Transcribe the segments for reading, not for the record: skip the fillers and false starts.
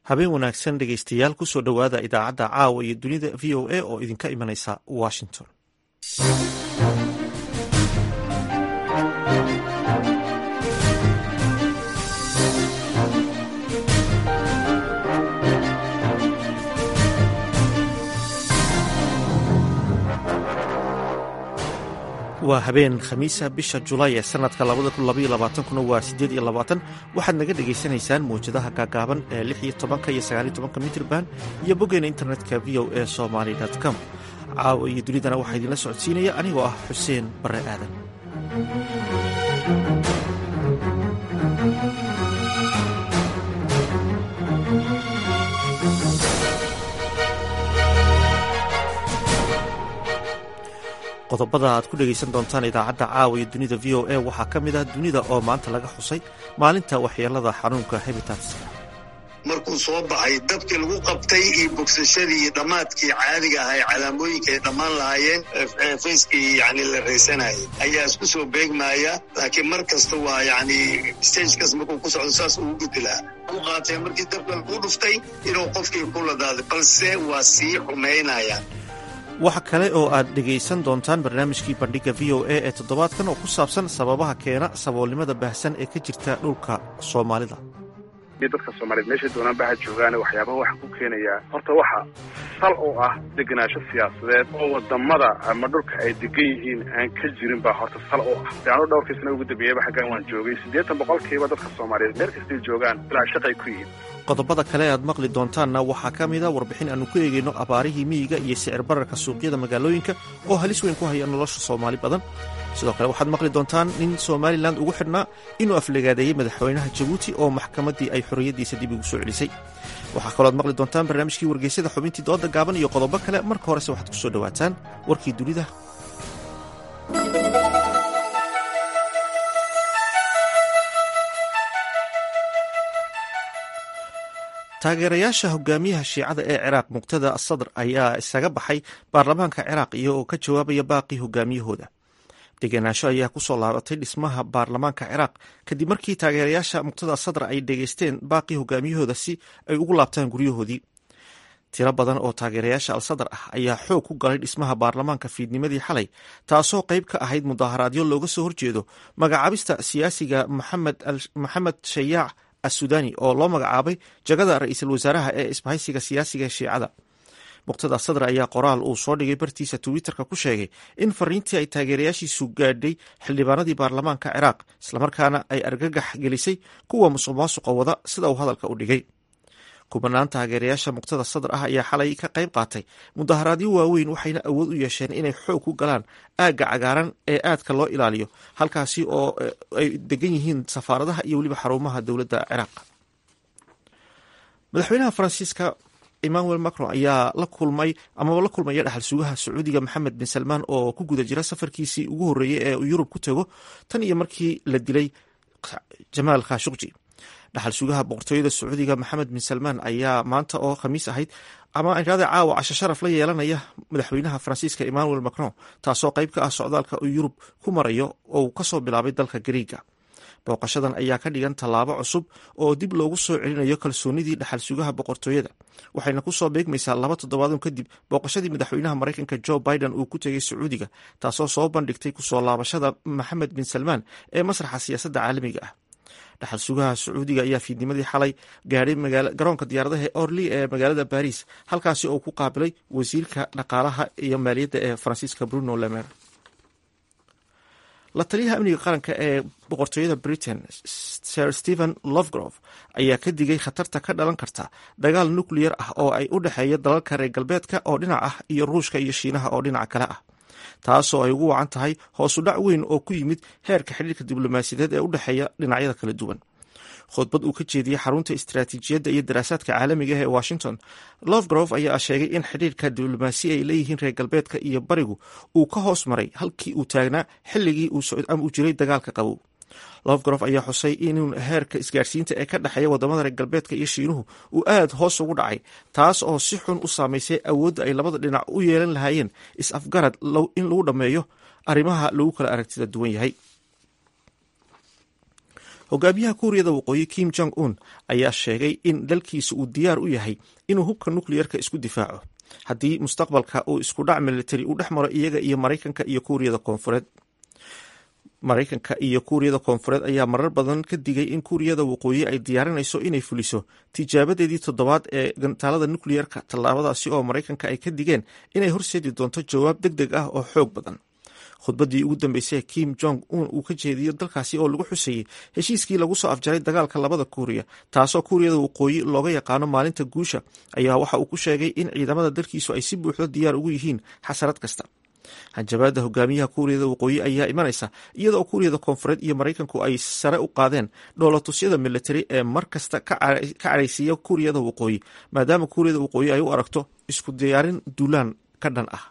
habeen wanaagsan dhegaystayaal kusoo dhowaada idaacadda caawa iyo dunida v o a oo idinka imanaysa washington. waa habeen khamiisa bisha julaay ee sanadka kuna waa 8 waxaad naga dhegaysanaysaan mawjadaha gaagaaban ee 16 iyo 19 mitrban iyo boggeena internetka v o a somali.com. caawa iyo dunidana waxaa idinla socodsiinaya anigoo ah xuseen bare aadan. qodobada aad ku dhegaysan doontaan idaacadda caawa iyo dunida v o a waxaa ka mid ah dunida oo maanta laga xusay maalinta waxyeelada xanuunka hebitatska. markuu soo baxay dabkii lagu qabtay iyo bogsashadii iyo dhammaadkii caadiga ahaa ee calaamooyinka ay dhammaan lahaayeen fayskii yani la raysanayay ayaa isku soo beegmaya, laakiin mar kasta waa yani stagekas markuu ku socdo saas ugu gudi lahaa u qaatay markii dabka lagu dhuftay inuu qofkii ku ladaaday, balse waa sii xumaynaya. waxa kale oo aad dhegaysan doontaan barnaamijkii bandhigga v o a ee toddobaadkan oo ku saabsan sababaha keena saboolnimada baahsan ee ka jirta dhulka soomaalida. dadka Soomaaliyeed meesha doonaan baa joogaan waxyaabaha waxa ku keenaya horta waxa sal oo ah deganaansho siyaasadeed oo wadamada ama dhulka ay degan yihiin aan ka jirin baa horta sal oo ah. taano dhowrkiisna ugu dambeeyay xagaan waan joogay 80% dadka Soomaaliyeed meel kasta joogaan ilaa shaqay ku yihiin. qodobada kale aad maqli doontaanna waxaa ka mid a warbixin aanu ku eegayno abaarihii miyiga iyo sicir bararka suuqyada magaalooyinka oo halis weyn ku haya nolosha Soomaali badan. sidoo kale waxaad maqli doontaan nin Somaliland ugu xidhnaa inuu aflagaadeeyey madaxweynaha Jabuuti oo maxkamaddii ay xorriyaddiisa dib ugu soo celisay. waxaa kaloo aad maqli doontaan barnaamijkii wargeysyada xubintii dooda gaaban iyo qodobo kale. marka horese waxaad ku soo dhowaataan warkii dunida. taageerayaasha hogaamiyaha shiicada ee ciraaq muqtada asadr ayaa isaga baxay baarlamaanka ciraaq iyagoo ka jawaabaya baaqii hogaamiyahooda. degenaansho ayaa kusoo laabatay dhismaha baarlamaanka ciraaq kadib markii taageerayaasha muqtada asadr ay dhegaysteen baaqii hogaamiyahooda si ay ugu laabtaan guryahoodii. tiro badan oo taageerayaasha al-sadr ah ayaa xoog ku galay dhismaha baarlamaanka fiidnimadii xalay, taasoo qayb ka ahayd mudaharaadyo looga soo horjeedo magacaabista siyaasiga maxamed shayaac asudani oo loo magacaabay jagada ra-iisul wasaaraha ee isbahaysiga siyaasiga shiicada. muqtada sadr ayaa qoraal uu soo dhigay bartiisa twitterka ku sheegay in fariintii ay taageerayaashiisu gaadhay xildhibaanadii baarlamaanka ciraaq islamarkaana ay argagax gelisay kuwa musuqmaasuqa wada sida uu hadalka u dhigay. kubanaan taageerayaasha muqtada sadr ah ayaa xalay ka qayb qaatay mudaharaadyo waaweyn, waxayna awood u yeesheen inay xoog ku galaan aagga cagaaran ee aadka loo ilaaliyo, halkaasi oo ay degan yihiin safaaradaha iyo weliba xarumaha dowladda ciraaq. madaxweynaha faransiiska emmanuel macron ayaa la kulmaya dhaxal sugaha sacuudiga maxamed bin salmaan oo ku guda jira safarkiisii ugu horreeyey ee uu yurub ku tago tan iyo markii la dilay jamaal khashoggi. dhaxal sugaha boqortooyada sacuudiga maxamed bin salmaan ayaa maanta oo khamiis ahayd ama irada caawa casho sharaf la yeelanaya madaxweynaha faransiiska emmanuel macron, taasoo qayb ka ah socdaalka uu yurub ku marayo oo uu kasoo bilaabay dalka Gariiga. booqashadan ayaa ka dhigan tallaabo cusub oo dib loogu soo celinayo kalsoonidii dhaxal sugaha boqortooyada, waxayna kusoo beegmaysaa 2 toddobaad kadib booqashadii madaxweynaha Mareykanka Joe Biden uu ku tegay Sacuudiga, taasoo soo bandhigtay kusoo laabashada Maxamed bin Salmaan ee masraxa siyaasadda caalamiga ah. dhaxal sugaha Sacuudiga ayaa fiidnimadii xalay gaadhay garoonka diyaaradaha Orly ee magaalada Paris, halkaasi oo ku qaabilay wasiirka dhaqaalaha iyo maaliyadda ee Faransiiska Bruno Le Maire. la taliyaha amniga qaranka ee boqortooyada Britain Sir Stephen Lovegrove ayaa ka digay khatarta ka dhalan karta dagaal nuclear ah oo ay u dhexeeya dalalka reer galbeedka oo dhinac ah iyo Ruushka iyo Shiinaha oo dhinaca kale ah, taasoo ay ugu wacan tahay hoos u dhac weyn oo ku yimid heerka xiriirka diblomaasiyadeed ee u dhexeeya dhinacyada kala duwan. khudbad uu ka jeediyey xarunta istiraatiijiyadda iyo daraasaadka caalamiga ee Washington, Lovegrove ayaa sheegay in xiriirka diblomaasi ay leeyihiin reer galbeedka iyo barigu uu ka hoos maray halkii uu taagnaa xilligii uu jiray dagaalka qabow. Lovegrove ayaa xusay inuu heerka isgaarsiinta ee ka dhexeeya wadamada reer galbeedka iyo Shiinuhu uu aad hoos ugu dhacay, taas oo si xun u saamaysay awoodda ay labada dhinac u yeelan lahaayeen is-afgarad in lagu dhammeeyo arrimaha lagu kala aragtida duwan yahay. hogaamiyaha kuuriyada waqooyi Kim Jong Un ayaa sheegay in dalkiisa uu diyaar u yahay inuu hubka nukliyarka isku difaaco haddii mustaqbalka uu isku dhac militari u dhex maro iyaga iyo Maraykanka iyo Kuuriyada Koonfureed. Maraykanka iyo Kuuriyada Koonfureed ayaa marar badan ka digay in Kuuriyada Waqooyi ay diyaarinayso inay fuliso tijaabadeedii toddobaad ee gantaalada nukliyarka, tallaabadaasi oo Maraykanka ay ka digeen inay horseedi doonto jawaab degdeg ah oo xoog badan. khudbadii ugu dambeysay Kim Jong Un uu ka jeediyo dalkaasi oo lagu xuseeyey heshiiskii lagu soo afjaray dagaalka labada Kuuriya, taasoo Kuuriyada Waqooyi looga yaqaano maalinta guusha, ayaa waxa uu ku sheegay in ciidamada dalkiisu ay si buuxda diyaar ugu yihiin xasarad kasta. hanjabaada hogaamiyaha Kuuriyada Waqooyi ayaa imanaysa iyadoo Kuuriyada Koonfureed iyo Maraykanku ay sare u qaadeen dhoolatusyada militari ee mar kasta ka caraysiiya Kuuriyada Waqooyi, maadaama Kuuriyada Waqooyi ay u aragto isku diyaarin duulaan ka dhan ah.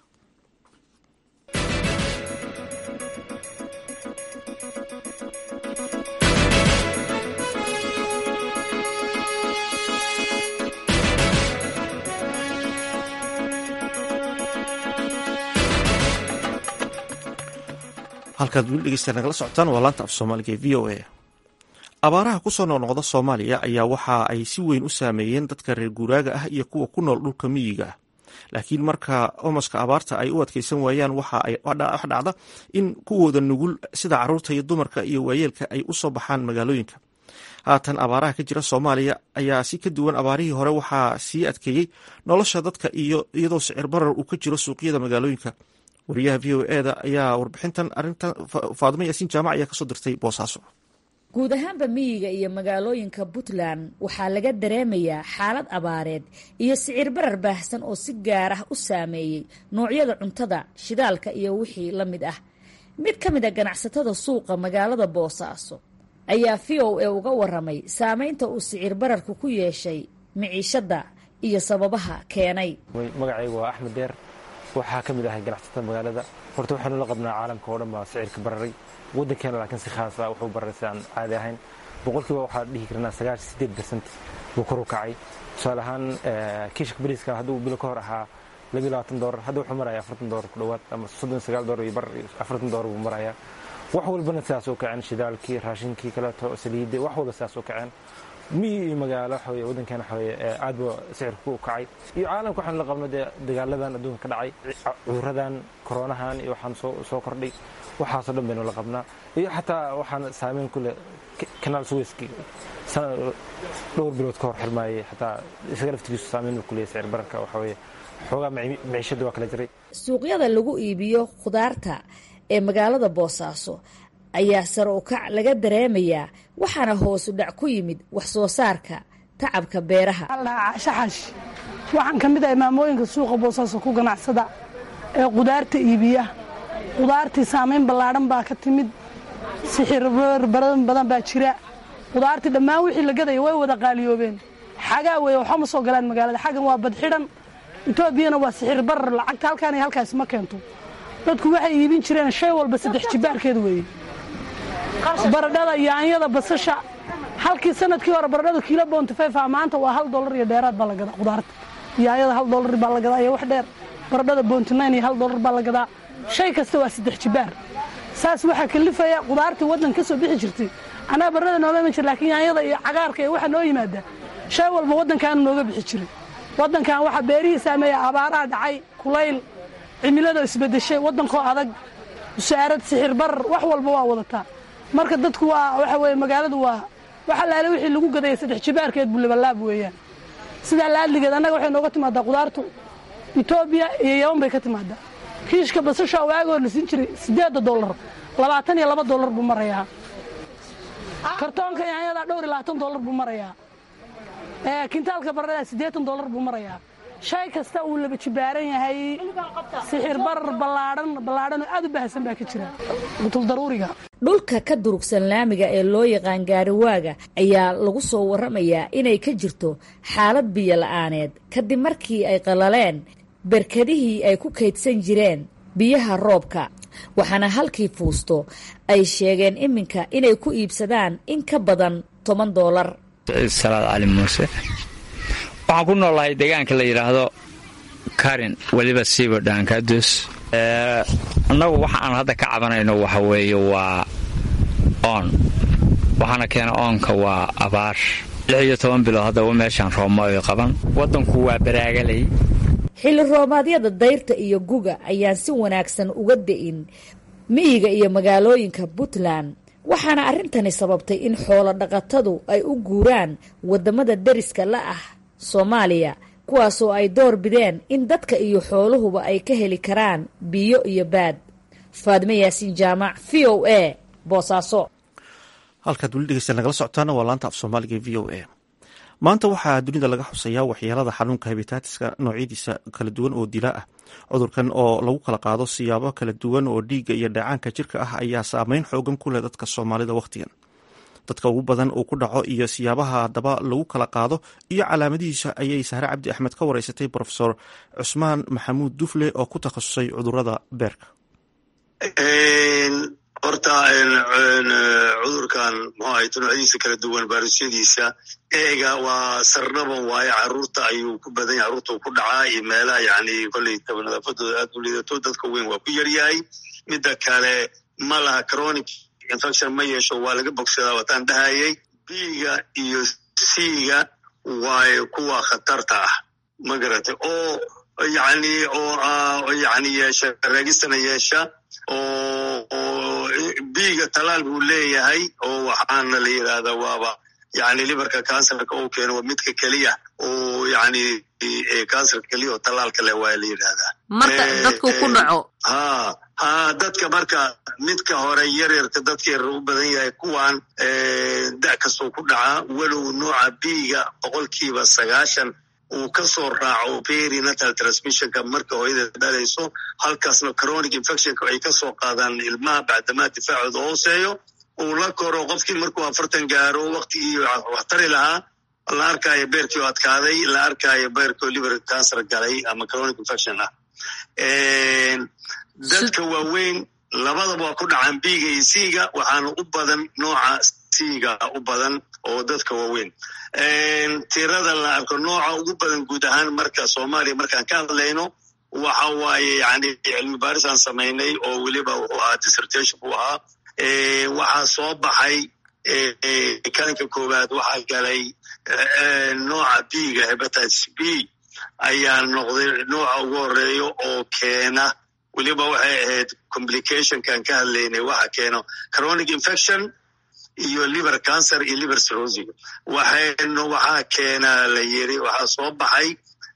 halkaad weli dhegeystayaal nagala socotaan waa laanta af Soomaaliga ee VOA. abaaraha ku soo noqnoqda Soomaaliya ayaa waxa ay si weyn u saameeyeen dadka reer guuraaga ah iyo kuwa ku nool dhulka miyiga ah. laakiin marka omaska abaarta ay u adkeysan waayaan waxa dhacda in kuwooda nugul sida carruurta iyo dumarka iyo waayeelka ay u soo baxaan magaalooyinka. haatan abaaraha ka jira Soomaaliya ayaa si ka duwan abaarihii hore waxaa sii adkeeyey nolosha dadka iyadoo sicir barar uu ka jiro suuqyada magaalooyinka. wariyaha VOA-da ayaa warbixintan arintan Faadimo Yaasiin Jaamac ayaa kasoo dirtay Boosaaso. guud ahaanba miyiga iyo magaalooyinka Puntland waxaa laga dareemayaa xaalad abaareed iyo sicir barar baahsan oo si gaar ah u saameeyey noocyada cuntada, shidaalka iyo wixii la mid ah. mid ka mid a ganacsatada suuqa magaalada Boosaaso ayaa VOA uga waramay saameynta uu sicir bararku ku yeeshay miciishada iyo sababaha keenay. magacaygu waa Axmed Deer, waxaa ka mid ahay ganacsatada magaalada. horta waxaanu la qabnaa caalamka oo dhan baa sicirka bararay, waddankeena laakiin si khaas ah wuxuu bararay si aan caadi ahayn. boqolkiiba waxaa dhihi karnaa 98% buu kor u kacay. tusaale ahaan kiishka bariiska hadduu bilo ka hor ahaa $22, hadda wuxuu marayaa $40 ku dhowaad, ama $39 iyo bar $40 buu marayaa. wax walbana sidaas u kaceen, shidaalkii, raashinkii kaleeto, saliidda, wax walba sidaas u kaceen. miyi iyo magaalo waddankeena aad buu sicirku u kacay. iyo caalamka waxaan la qabno dagaaladan adduunka ka dhacay, cuduradan, koronahan iyo waxaan soo kordhay, waxaasoo dhan baynu la qabnaa. iyo xataa waxaan saameyn ku leh kanaal Suezki dhowr bilood ka hor xirmaayay, xataa isaga laftigiisu saameyn ku leeyahay sicir bararka. xoogaa maciishada waa kala jiray. suuqyada lagu iibiyo khudaarta ee magaalada Boosaaso ayaa sare u kac laga dareemayaa, waxaana hoos u dhac ku yimid wax soo saarka tacabka beeraha. shaxash waxaan ka mid ahay maamooyinka suuqa Boosaaso ku ganacsada ee khudaarta iibiya. khudaartii saameyn ballaadhan baa ka timid, sixir badan baa jira. khudaartii dhammaan wixii la gadaya way wada qaaliyoobeen. xagaa weeye waxba ma soo galaan magaalada. xaggan waa badxidhan, Itoobiyana waa sixir barar, lacagta halkaan iyo halkaas ma keento. dadku waxay iibin jireen shay walba 3 jibaarkeed weeye. baradhada, yaanyada, basasha, halkii sanadkii hore baradhada kiilo $5 maanta waa $1 iyo dheeraad baa la gadaa. khudaarta yaanyada $1 baa la gadaa iyo wax dheer. baradhada $9 iyo $1 baa la gadaa. shay kasta waa 3 jibaar. saas waxaa kalifaya khudaartii waddan ka soo bixi jirtay. anaa baradhada nooma iman jir, laakiin yaanyada iyo cagaarka iyo waxa noo yimaada shay walba waddankaanu nooga bixi jiray. waddankan waxa beerihii saameeya abaaraha dhacay, kulayl, cimilada isbedeshay, waddankoo adag, wasaarad, sixir barar, wax walba waa wadataa. marka dadku waxa weeye magaaladu waxa laale wixii lagu gaday 3 jibaarkeed buu labalaab weeyaan. sida laaligeed annaga waxay nooga timaadaa khudaartu Itoobiya iyo Yemen bay ka timaadaa. kiishka basasha waagoo la siin jiray $8, $22 buu marayaa. kartoonka yaanyada $20 buu marayaa. kintaalka baradhada $80 buu marayaa. shay kasta uu laba jibaaran yahay. sixir barar ballaadhan oo aad u baahsan baa ka jira. qutul daruuriga dhulka ka durugsan laamiga ee loo yaqaan gaariwaaga ayaa lagu soo waramayaa inay ka jirto xaalad biyo la'aaneed kadib markii ay qalaleen berkadihii ay ku kaydsan jireen biyaha roobka, waxaana halkii fuusto ay sheegeen iminka inay ku iibsadaan in ka badan $10. Salaad Cali Muuse, waxaan ku noolahay deegaanka la yidhaahdo Karin, weliba siiba Dhaankaadus. annagu waxa aan hadda ka cabanayno waxa weeye waa waxaana keena oonka waa abaar 16 bilood haddaba meeshaan roobmooyo qaban waddanku waa baraagalay xilli roobaadyada dayrta iyo guga ayaan si wanaagsan uga da'in miyiga iyo magaalooyinka Puntland waxaana arrintani sababtay in xoolo dhaqatadu ay u guuraan wadamada dariska la ah Soomaaliya kuwaasoo ay door bideen in dadka iyo xooluhuba ay ka heli karaan biyo iyo baad. Faadme Yaasiin Jaamac, VOA, Boosaaso. halkaad weli dhegeysta nagala socotaana waa laanta af Soomaaliga VOA. maanta waxaa dunida laga xusayaa waxyeelada xanuunka hepatitis-ka noocyadiisa kala duwan oo dila ah. cudurkan oo lagu kala qaado siyaabo kala duwan oo dhiigga iyo dheecaanka jirka ah ayaa saameyn xoogan ku leh dadka Soomaalida waqtigan. dadka ugu badan uu ku dhaco iyo siyaabaha haddaba lagu kala qaado iyo calaamadihiisa ayay Sahre Cabdi Axmed ka wareysatay Professor Cusmaan Maxamuud Dufle oo ku takhasusay cudurrada beerka. horta cudurkan noocyadiisa kala duwan baarusyadiisa eega waa sarnaban waaye caruurta ayuu ku badan yahay caruurta ku dhacaa iyo meelaha yani kolley nadaafadooda aad u liidato dadka weyn waa ku yaryahay midda kale ma laha chronic infection ma yeesho waa laga bogsadaa wataan dhahayay B-ga iyo C-ga waaye kuwa khatarta ah ma garatay oo yani yeesha reegistana yeesha oo B-ga talaal buu leeyahay oo waxaana la yidhaahdaa waaba yani liverka kansarka uu keeno waa midka keliya oo yani kansarka keliya oo talaalka leh waa la yidhaahdaa marka dadku ku dhaco dadka marka midka hore yaryarka dadka yar u badan yahay kuwan da' kastoo ku dhaca walow nooca B-ga 90% uu ka soo raaco perinatal transmissionka marka hooyada dhalayso halkaasna chronic infectionka ay ka soo qaadaan ilmaha bacdamaa difaacooda hooseeyo uu la koro qofkii markuu 40 gaaro waqtigii wax tari lahaa la arkaayo beerkii oo adkaaday la arkaayo beerkii liver cancer galay ama chronic infection ah dadka waaweyn labadaba waa ku dhacaan B-ga iyo C-ga waxaana u badan nooca C-ga u badan oo dadka waaweyn tirada la arko nooca ugu badan guud ahaan marka Soomaaliya markaan ka hadlayno waxa waaye yani cilmi baaris aan samaynay oo weliba wuxuu ahaa dissertation buu ahaa waxaa soo baxay kalinka koowaad waxaa galay nooca B-ga hepatitis B ayaa noqday nooca ugu horeeyo oo keena weliba waxay ahayd complicationkan ka hadlaynay waxa keeno chronic infection iyo liver cancer iyo liver cirrhosis waxaa keena la yiri waxaa soo baxay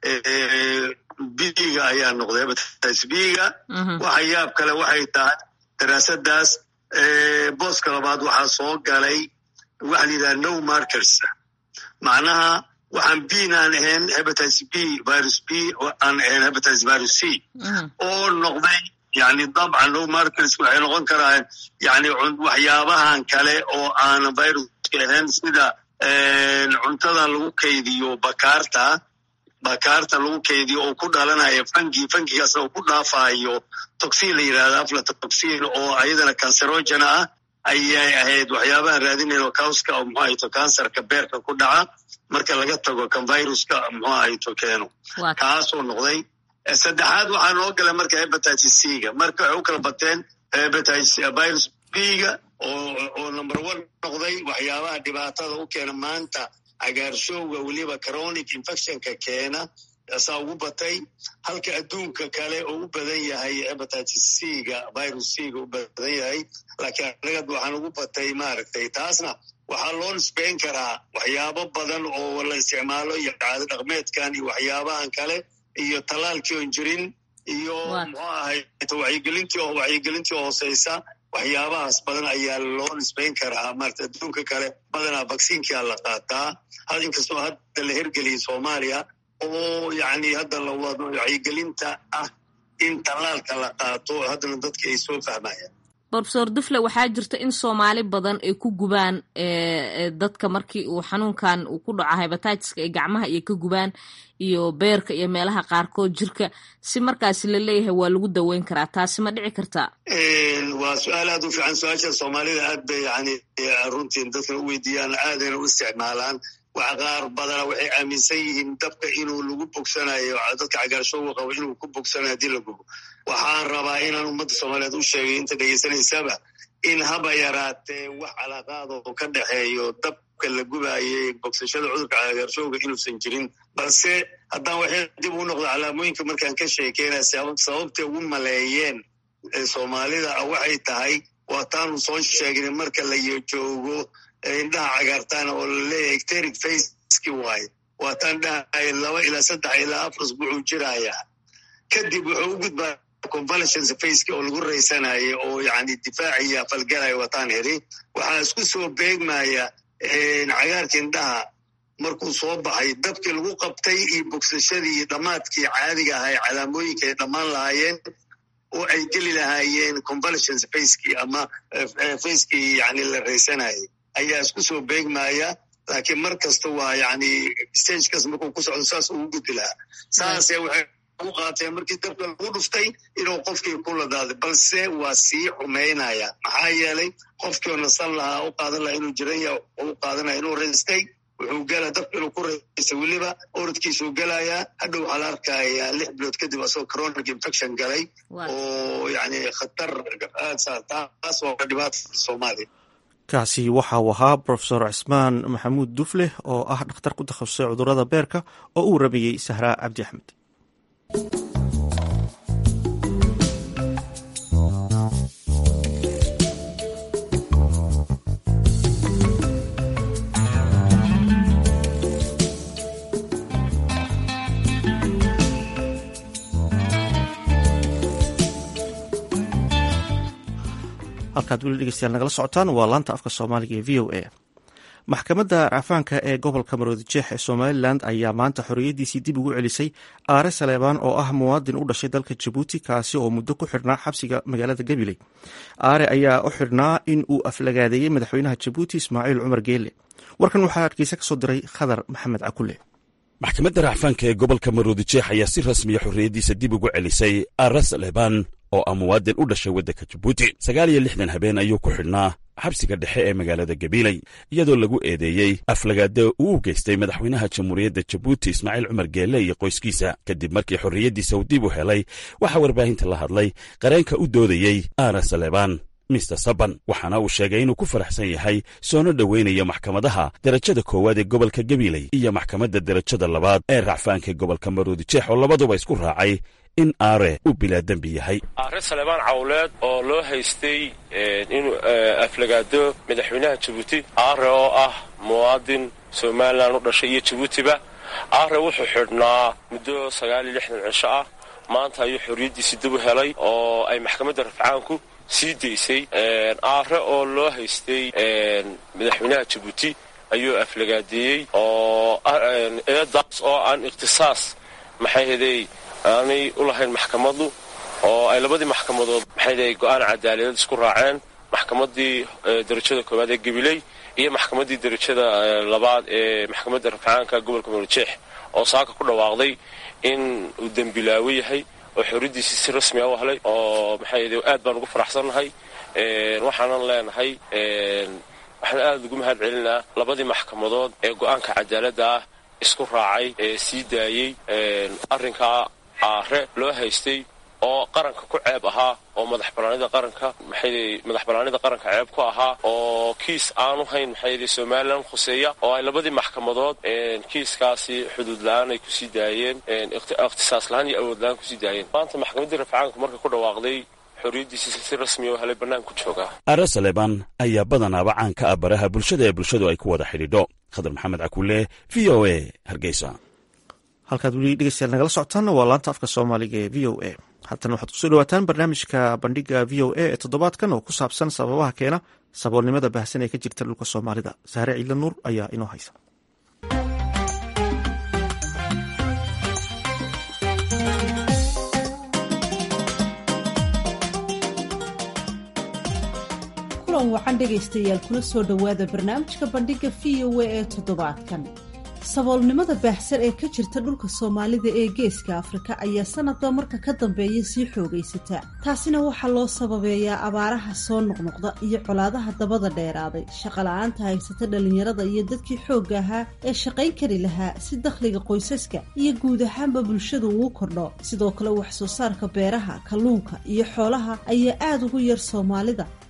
B-ga ayaa noqday hepatitis B-ga waxa yaab kale waxay tahay daraasadaas booska labaad waxaa soo galay waxa la yidhaha no markers macnaha waxaan B-naan ahayn hepatitis B virus B aan ahayn hepatitis virus C oo noqday yani dabcan no markers waxay noqon karaan yani waxyaabahan kale oo aan viruska ahayn sida cuntada lagu kaydiyo bakaarta lagu kaydiyo oo ku dhalanayo fangigaasna oo ku dhaafayo toxin la yidhahda aflatoxin oo ayadana cancerogen ah ayay ahayd waxyaabahan raadinayno causka oo muxuu ahayto kansarka beerka ku dhaca marka laga tago kan viruska muxuu ahayto keeno kaasoo noqday saddexaad waxaa noo gala marka hepatitis C-ga marka waxay u kala bateen hepatitis virus B-ga oo number 1 noqday waxyaabaha dhibaatada u keena maanta cagaarshowga weliba chronic infectionka keena asaa ugu batay halka adduunka kale oo u badan yahay hepatitis C-ga virus C-ga u badan yahay laakiin anagad waxaan ugu batay maaragtay taasna waxaa loo nisbeyn karaa waxyaabo badan oo la isticmaalo iyo caado dhaqmeedkan iyo waxyaabahan kale iyo talaalkii oon jirin iyo muxuu ahay wacyigelintii hooseysa waxyaabahaas badan ayaa loo nisbeyn karaa maarata adduunka kale badanaa vaksiinkia la qaataa inkastoo hadda la hergeliyay Soomaaliya oo yani hadda la wado wacyigelinta ah in talaalka la qaato haddana dadka ay soo fahmayaan. Professor Dufle waxaa jirta in Soomaali badan ay ku gubaan dadka markii uu xanuunkan uu ku dhaco hepatitis-ka ay gacmaha iyo ka gubaan iyo beerka iyo meelaha qaarkood jirka si markaas la leeyahay waa lagu daweyn karaa taasi ma dhici kartaa waa su'aal aad u fiican su'aasha Soomaalida aad bay yani runtii dadka u weydiiyaan aadana u isticmaalaan waxa qaar badan waxay aaminsan yihiin dabka inuu lagu bogsanayo dadka cagaarshowga qabo inuu ku bogsanayo hadii la gubo waxaan rabaa inaan ummadda Soomaaliyeed u sheegay inta dhageysanaysaba in haba yaraatee wax calaaqaad oo ka dhexeeyo dabka la gubaayey bogsashada cudurka cagaarshowga inuusan jirin, balse haddaan waxay dib u noqdo calaamooyinka markaan ka sheekeynaya sababtay ugu maleeyeen soomaalida waxay tahay waa taanu soo sheegnay marka la joogo indhaha cagaartaan oo laleeyahay ecteric faceki waaye waa taan dhahay 2 ilaa 3 ilaa 4 usbuuc jiraya, kadib wuxuu u gudbaa convalescence faceki oo lagu raysanayo oo yani difaaciya falgalaya wataan heri. waxaa isku soo beegmaya cagaarka indhaha markuu soo baxay dabkii lagu qabtay iyo bogsashadii dhammaadkii caadiga ahaa ee calaamooyinka ay dhammaan lahaayeen oo ay geli lahaayeen convalescence faceki ama faceki yani la raysanayay ayaa isku soo beegmaya. laakiin mar kasta waa yani stagekas markuu ku socdo saas ugu gudi lahaa. saase waxay u qaateen markii dabka lagu dhuftay inuu qofkii ku ladaaday, balse waa sii xumaynaya. maxaa yeelay qofkii oo nasan lahaa u qaadan lahaa inuu jiran yaha u qaadanaya inuu raystay, wuxuu gelaa dabka inuu ku raystay weliba orodkiisuu gelayaa. hadhow waxaa la arkayaa 6 bilood kadib asagoo chronic infection galay oo yani khatar taas waa dhibaatada Soomaaliya. kaasi waxa uu ahaa profesor cismaan maxamuud dufle oo ah dhakhtar ku takhasusay cudurrada beerka oo uu rabeeyey Sahraa Cabdi Axmed. halkaad weli dhegeystayaal nagala socotaan waa laanta afka soomaaliga ee v o a. maxkamadda racfaanka ee gobolka maroodijeex ee somalilan ayaa maanta xorriyaddiisii dib ugu celisay aare saleebaan oo ah muwaadin u dhashay dalka jabuuti kaasi oo muddo ku xidhnaa xabsiga magaalada gabiley. aare ayaa u xidhnaa in uu aflagaadeeyey madaxweynaha jabuuti ismaaciil cumar geele. warkan waxaa hargeysa ka soo diray khadar maxamed cakule. maxkamadda racfaanka ee gobolka maroodijeex ayaa si rasmiya xorriyaddiisa dib ugu celisay aare saleebaan oo ah muwaadin u dhashay waddanka jabuuti. 69 habeen ayuu ku xidhnaa xabsiga dhexe ee magaalada gabiley iyadoo lagu eedeeyey aflagaado uu u geystay madaxweynaha jamhuuriyadda jabuuti ismaaciil cumar geele iyo qoyskiisa. kadib markii xorriyaddiisa uu dib u helay waxaa warbaahinta la hadlay qareenka u doodayey aare saleebaan mister saban, waxaana uu sheegay inuu ku faraxsan yahay soona dhoweynayo maxkamadaha darajada koowaad ee gobolka gabiley iyo maxkamadda darajada labaad ee racfaanka gobolka maroodijeex oo labaduba isku raacay in aare uu bilaa dembi yahay. aare saleebaan cawleed oo loo haystay inuu aflagaado madaxweynaha jabuuti, aare oo ah muwaadin somalilan u dhashay iyo jabuutiba. aare wuxuu xidhnaa muddo 69 cisho ah. maanta ayuu xorriyaddiisii dib u helay oo ay maxkamadda rafcaanku sii daysay. aare oo loo haystay madaxweynaha jabuuti ayuu aflagaadeeyey oo eedaas oo aan ikhtisaas maxayhaday aanay u lahayn maxkamaddu, oo ay labadii maxkamadood maxayhaday go'aan cadaaladeed isku raaceen, maxkamaddii darajada koowaad ee gabiley iyo maxkamaddii darajada labaad ee maxkamadda rafcaanka gobolka maroodijeex oo saaka ku dhawaaqday in uu dembilaawo yahay oo xorriyaddiisii si rasmi ah u helay. oo maxayhaday aad baan ugu faraxsannahay. waxaanan leenahay waxaan aad ugu mahad celinaa labadii maxkamadood ee go'aanka cadaaladda ah isku raacay ee sii daayey arrinkaa aare loo haystay oo qaranka ku ceeb ahaa, oo madax bannaanida qaranka ceeb ku ahaa, oo kiis aanu hayn maxayhaday somalilan khuseeya, oo ay labadii maxkamadood kiiskaasi xuduud la-aan ay kusii daayeen, ikhtisaas la-aan iyo awood la-aan kusii daayeen. maanta maxkamaddii rafcaanka markay ku dhawaaqday xorriyaddiisa si rasmi oo helay bannaanku joogaa. aare saleebaan ayaa badanaaba caan ka ah baraha bulshada ee bulshadu ay ku wada xidhiidho. khadar maxamed cakule, v o a, hargeysa. halkaad weli dhegeystayaal nagala socotaanna waa laanta afka soomaaliga ee v o a. haatan waxaad kusoo dhawaataan barnaamijka bandhiga v o a ee toddobaadkan oo ku saabsan sababaha keena saboolnimada baahsan ee ka jirta dhulka soomaalida. sahre ciidla nuur ayaa inoo haysa. kulan wacan dhegaystayaal kula soo dhowaada barnaamijka bandhiga v o a ee toddobaadkan. saboolnimada baahsan ee ka jirta dhulka soomaalida ee geeska afrika ayaa sanadba marka ka dambeeya sii xoogaysata. taasina waxaa loo sababeeyaa abaaraha soo noqnoqda iyo colaadaha dabada dheeraaday, shaqala-aanta haysata dhallinyarada iyo dadkii xoogga ahaa ee shaqayn kari lahaa si dakhliga qoysaska iyo guud ahaanba bulshadu ugu kordho. sidoo kale wax soo saarka beeraha, kalluunka iyo xoolaha ayaa aada ugu yar soomaalida,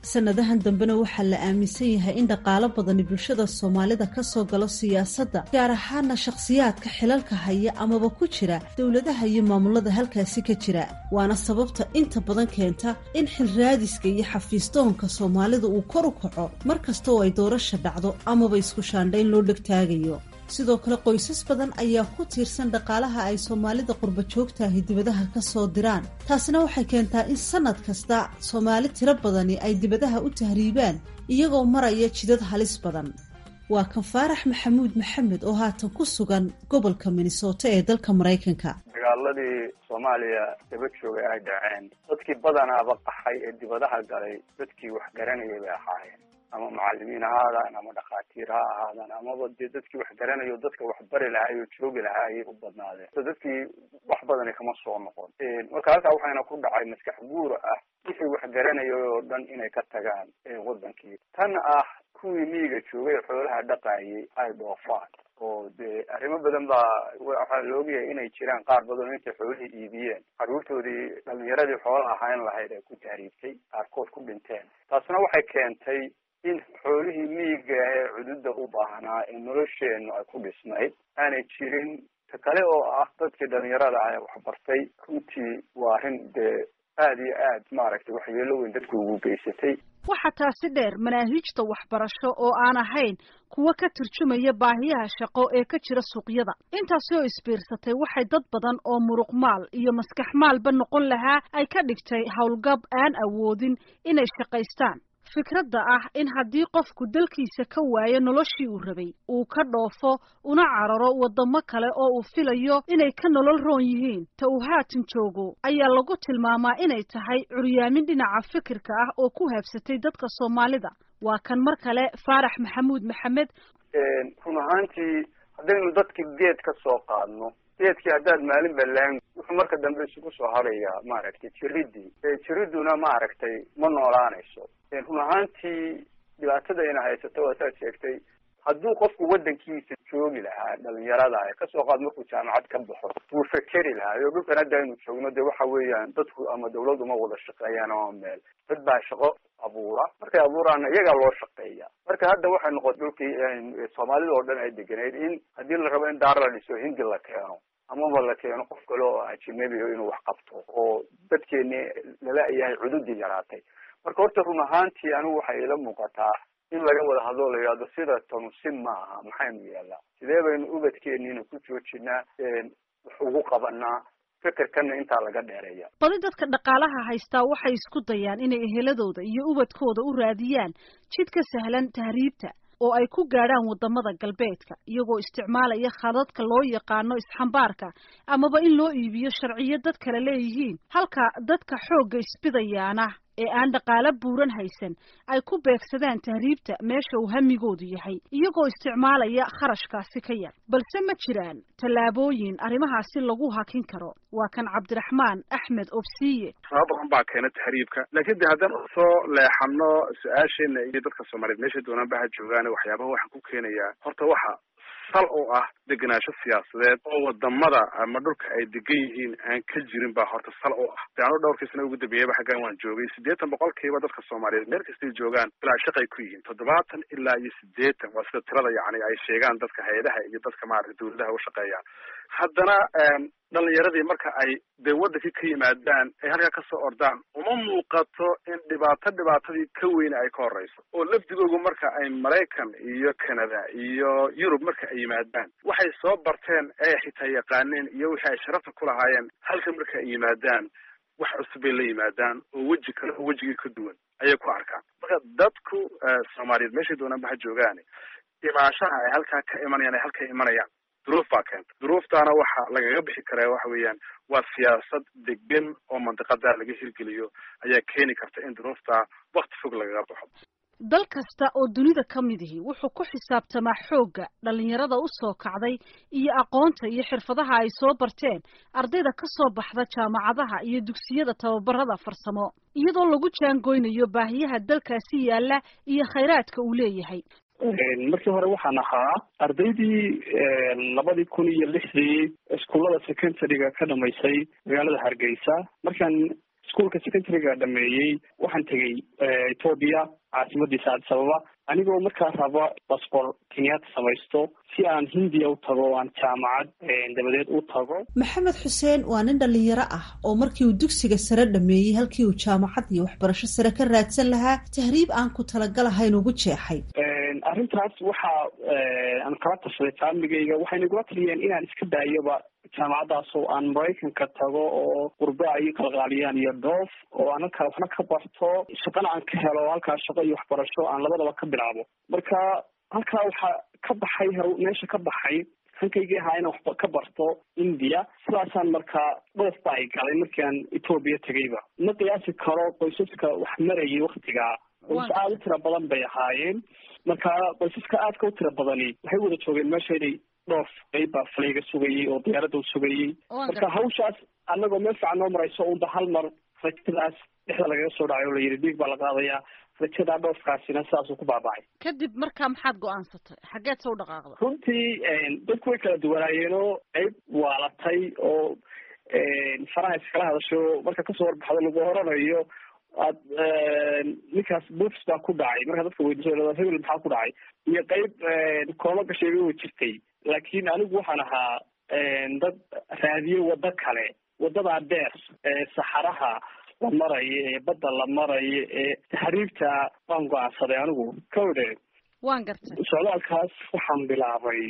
sanadahan dambena waxaa la aaminsan yahay in dhaqaalo badani bulshada soomaalida ka soo galo siyaasadda, gaar ahaana shakhsiyaadka xilalka haya amaba ku jira dowladaha iyo maamulada halkaasi ka jira. waana sababta inta badan keenta in xilraadiska iyo xafiistoonka soomaalida uu kor u kaco mar kasta oo ay doorasha dhacdo amaba isku shaandhayn loo dhegtaagayo. sidoo kale qoysas badan ayaa ku tiirsan dhaqaalaha ay soomaalida qurba joogtaahi dibadaha ka soo diraan. taasina waxay keentaa in sanad kasta soomaali tiro badani ay dibadaha u tahriibaan iyagoo maraya jidad halis badan. waa kan Faarax Maxamuud Maxamed oo haatan ku sugan gobolka Minnesota ee dalka Maraykanka. dagaaladii Soomaaliya daba joogay ay dhaceen, dadkii badanaaba qaxay ee dibadaha galay dadkii wax garanayay bay ahaayeen, ama macallimiin ha ahaadaan ama dhakhaatiir ha ahaadaan amaba dee dadkii wax garanayo dadka wax bari lahaa iyo joogi lahaa ayay u badnaadeen. so dadkii wax badani kama soo noqon. marka halkaa waxayna ku dhacay maskax guur ah wixii wax garanayo oo dhan inay ka tagaan wadankii. tan ah kuwii miyiga joogay xoolaha dhaqaayay ay dhoofaan, oo dee arrimo badan baa waxaa la ogyahay inay jiraan qaar badan intay xoolihii iibiyeen carruurtoodii dhalinyaradii xoolaha ahayn lahayd ay ku tahriibtay, qaarkood ku dhinteen. taasna waxay keentay in xoolihii miyiga ee cududa u baahnaa ee nolosheennu ay ku dhisnayd aanay jirin. ta kale oo ah dadkii dhalinyarada ah ee waxbartay runtii waa arrin dee aada iyo aad maaragtay waxyeelo weyn dadku ugu geysatay. waxaa taasi dheer manaahiijta waxbarasho oo aan ahayn kuwa ka turjumaya baahiyaha shaqo ee ka jira suuqyada. intaasi oo isbiirsatay waxay dad badan oo muruq maal iyo maskax maalba noqon lahaa ay ka dhigtay howlgab aan awoodin inay shaqaystaan. fikradda ah in haddii qofku dalkiisa ka waayo noloshii uu rabay uu ka dhoofo una cararo wadamo kale oo uu filayo inay ka nolol roon yihiin ta uu haatan joogo ayaa lagu tilmaamaa inay tahay curyaamin dhinaca fikirka ah oo ku habsatay dadka Soomaalida. waa kan mar kale Faarax Maxamuud Maxamed. run ahaantii haddaynu dadka geed ka soo qaadno, geedkii haddaad maalin balaan wuxuu marka dambe isugu soo harayaa maaragtay jiridii. jiriduna maaragtay ma noolaanayso. run ahaantii dhibaatada ina haysato waa saad sheegtay, hadduu qofku waddankiisa joogi lahaa dhalinyarada kasoo qaad markuu jaamacad ka baxo wuu fekeri lahaa. iyo dhulkan hadda aynu joogno dee waxa weeyaan dadku ama dawladdu ma wada shaqeeyaan ama meel dad baa shaqo abuura, markay abuuraana iyagaa loo shaqeeya. marka hadda waxay noqotay dhulkii Soomaalida oo dhan ay deganeyd in haddii la rabo in daar la dhiso hindi la keeno amaba la keeno qof kale oo ajnabi inuu wax qabto oo dadkeeni lala yahay cududii yaraatay. marka horta run ahaantii anigu waxay ila muuqataa in laga wada hadlo la yidhaahdo sida tanu si maaha, maxaynu yeelnaa, sidee baynu ubadkeeniina ku joojinaa, wax ugu qabanaa, fikirkana intaa laga dheereeya. badi dadka dhaqaalaha haystaa waxay isku dayaan inay eheladooda iyo ubadkooda u raadiyaan jid ka sahlan tahriibta oo ay ku gaadhaan wadamada galbeedka iyagoo isticmaalaya khadadka loo yaqaano isxambaarka amaba in loo iibiyo sharciyo dad kale leeyihiin, halka dadka xoogga isbidayaana ee aan dhaqaale buuran haysan ay ku beegsadaan tahriibta meesha uu hamigoodu yahay iyagoo isticmaalaya kharashkaasi ka yar. balse ma jiraan tallaabooyin arrimahaasi lagu hakin karo. waa kan Cabdiraxmaan Axmed Obsiye. sabab badan baa keena tahriibka, laakiin dee haddaan soo leexano su-aasheena iyo dadka Soomaaliyeed meesha doonaan baa joogaan waxyaabaha waxaan ku keenayaa horta waxa sal oo ah degenaansho siyaasadeed oo wadamada ama dhulka ay degan yihiin aan ka jirin baa horta sal oo ah. daano dhowrkii sano ugu dambeeyayba xaggan waan joogay 80% dadka Soomaaliyeed meel kasta joogaan bilaa shaqay ku yihiin 70 ilaa 80 waa sida tirada yacni ay sheegaan dadka hay'adaha iyo dadka maaragtay dawladaha u shaqeeya. haddana dhalinyaradii marka ay dee wadankii ka yimaadaan ay halkaa kasoo ordaan uma muuqato in dhibaatadii ka weyne ay ka horeyso, oo lafdigoogu marka ay Maraykan iyo Canada iyo Yurub marka ay yimaadaan waxay soo barteen ay xitaa yaqaaneen iyo wixii ay sharafta ku lahaayeen halka marka ay yimaadaan wax cusub bay la yimaadaan oo weji kale oo wejigii ka duwan ayay ku arkaan. marka dadku Soomaaliyeed meeshay doonaan ba ha joogaan, imaashaha ay halkaa ka imanayaan ay halka imanayaan duruuf baa keenta. duruuftaana waxa lagaga bixi karaa waxa weeyaan waa siyaasad degan oo mandiqada laga hirgeliyo ayaa keeni karta in duruufta waqti fog lagaga baxo. dal kasta oo dunida ka mid ihi wuxuu ku xisaabtamaa xoogga dhalinyarada u soo kacday iyo aqoonta iyo xirfadaha ay soo barteen ardayda ka soo baxda jaamacadaha iyo dugsiyada tababarada farsamo iyadoo lagu jaangoynayo baahiyaha dalkaasi yaala iyo khayraadka uu leeyahay. markii hore waxaan ahaa ardaydii 2006 iskuullada secondary-ga ka dhamaysay magaalada Hargeysa. markaan iskuolka secondary-ga dhameeyey waxaan tegey Ethiopia caasimadiisa Addis Ababa anigoo markaa raba passport Kenyatta samaysto si aan Hindiya u tago aan jaamacad dabadeed u tago. Maxamed Xuseen waa nin dhalinyaro ah oo markii uu dugsiga sare dhameeyey halkii uu jaamacad iyo waxbarasho sare ka raadsan lahaa tahriib aan ku talagalahayn ugu jeexay. Arrintaas waxa aan kala tashaday familygayga waxay nagu taliyeen inaan iska daayoba jaamacadaas oo aan Mareykanka tago oo qurba ay qalqaaliyaan iyo dhoof oo aan waxna ka barto shaqana aan ka helo halkaas shaqo iyo waxbarasho aan labadaba ka bilaabo. Marka halkaa waxa ka baxay meesha ka baxay hankayga ahaa inaan waxba ka barto India sidaasaan markaa dhoof baa ay galay markii aan Ethiopia tagayba. Ma qiyaasi karo qoysaska wax marayay waqtigaa qoys aad u tira badan bay ahaayeen. marka qoysaska aadka u tira badani waxay wada joogeen meesha inay dhoof qayba flayga sugayay oo diyaaradda u sugayay. marka hawshaas annagoo meel fiican noo marayso unba hal mar rajadaas dhexda lagaga soo dhacay oo la yidhi dhiig baa la qaadayaa rajadaa dhoofkaasina sidaasuu ku baaba'ay. kadib markaa maxaad go-aansatay xaggeed soo dhaqaaqda? runtii dadku way kala duwanaayeenoo qayb waalatay oo faraha iskala hadasho marka kasoo warbaxda lagu horanayo aad ninkaas buufs baa ku dhacay markaa dadka weydiiso hebel maxaa ku dhacay iyo qayb kooma gasheega way jirtay laakiin anigu waxaan ahaa dad raadiyo waddo kale waddadaa dheer saxaraha la marayo ee badda la marayo ee taxriibta waan go-aansaday anigu kawdhe waan gartay socdaalkaas waxaan bilaabay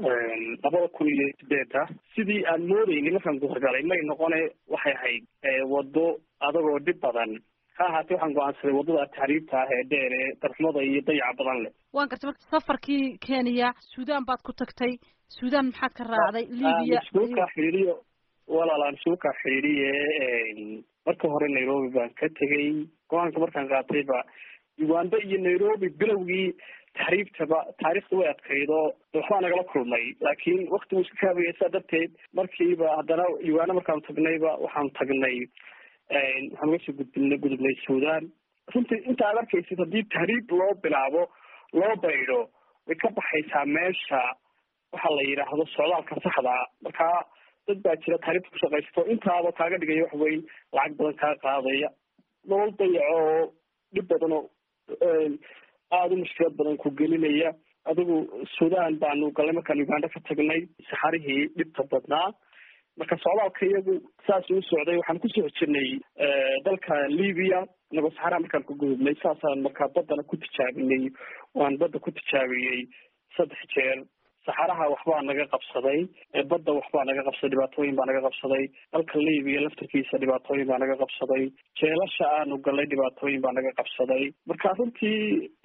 2008 sidii aan moodayni markaan guurgalay may noqone waxay ahayd waddo adagoo dhib badan ha ahaatee waxaan go-aansaday waddada taxriibta ah ee dheer ee darxumada iyo dayaca badan leh. waan gartay marka safarkii Kenya Suudaan baad ku tagtay Suudaan maxaad ka raacday Liibiya suuqa xiriiriyo walaalaan suuqa xiriiriye marka hore Nairobi baan ka tegay go-aanka markaan qaatayba Uganda iyo Nairobi bilowgii taxriibtaba taariikhda way adkaydo waxbaa nagala kulmay laakiin waqtigu iska kaabayaysa darteed markiiba haddana Uganda markaan tagnayba waxaan tagnay waxaan uga soo gudubnay Suudaan. runtii inta aad arkaysid haddii tahriib loo bilaabo loo baydho way ka baxaysaa meesha waxaa la yidhaahdo socdaalka saxda markaa dad baa jira tahriibta ku shaqaysto intaaba kaaga dhigaya wax weyn lacag badan kaa qaadaya nolol dayaco oo dhib badan oo aada u mushkilad badan ku gelinaya. adigu Suudaan baanu galnay markaan Uganda ka tagnay saxarihii dhibta badnaa marka socdaalka iyagu saas u socday waxaan ku soo jirnay dalka Liibiya anagoo saxaraha markaan ku gudubnay saasaan markaa baddana ku tijaabinay waan badda ku tijaabiyey 3 jeer saxaraha waxbaa naga qabsaday badda waxbaa naga qabsaday dhibaatooyin baa naga qabsaday dalka Liibiya laftarkiisa dhibaatooyin baa naga qabsaday jeelasha aanu galnay dhibaatooyin baa naga qabsaday marka runtii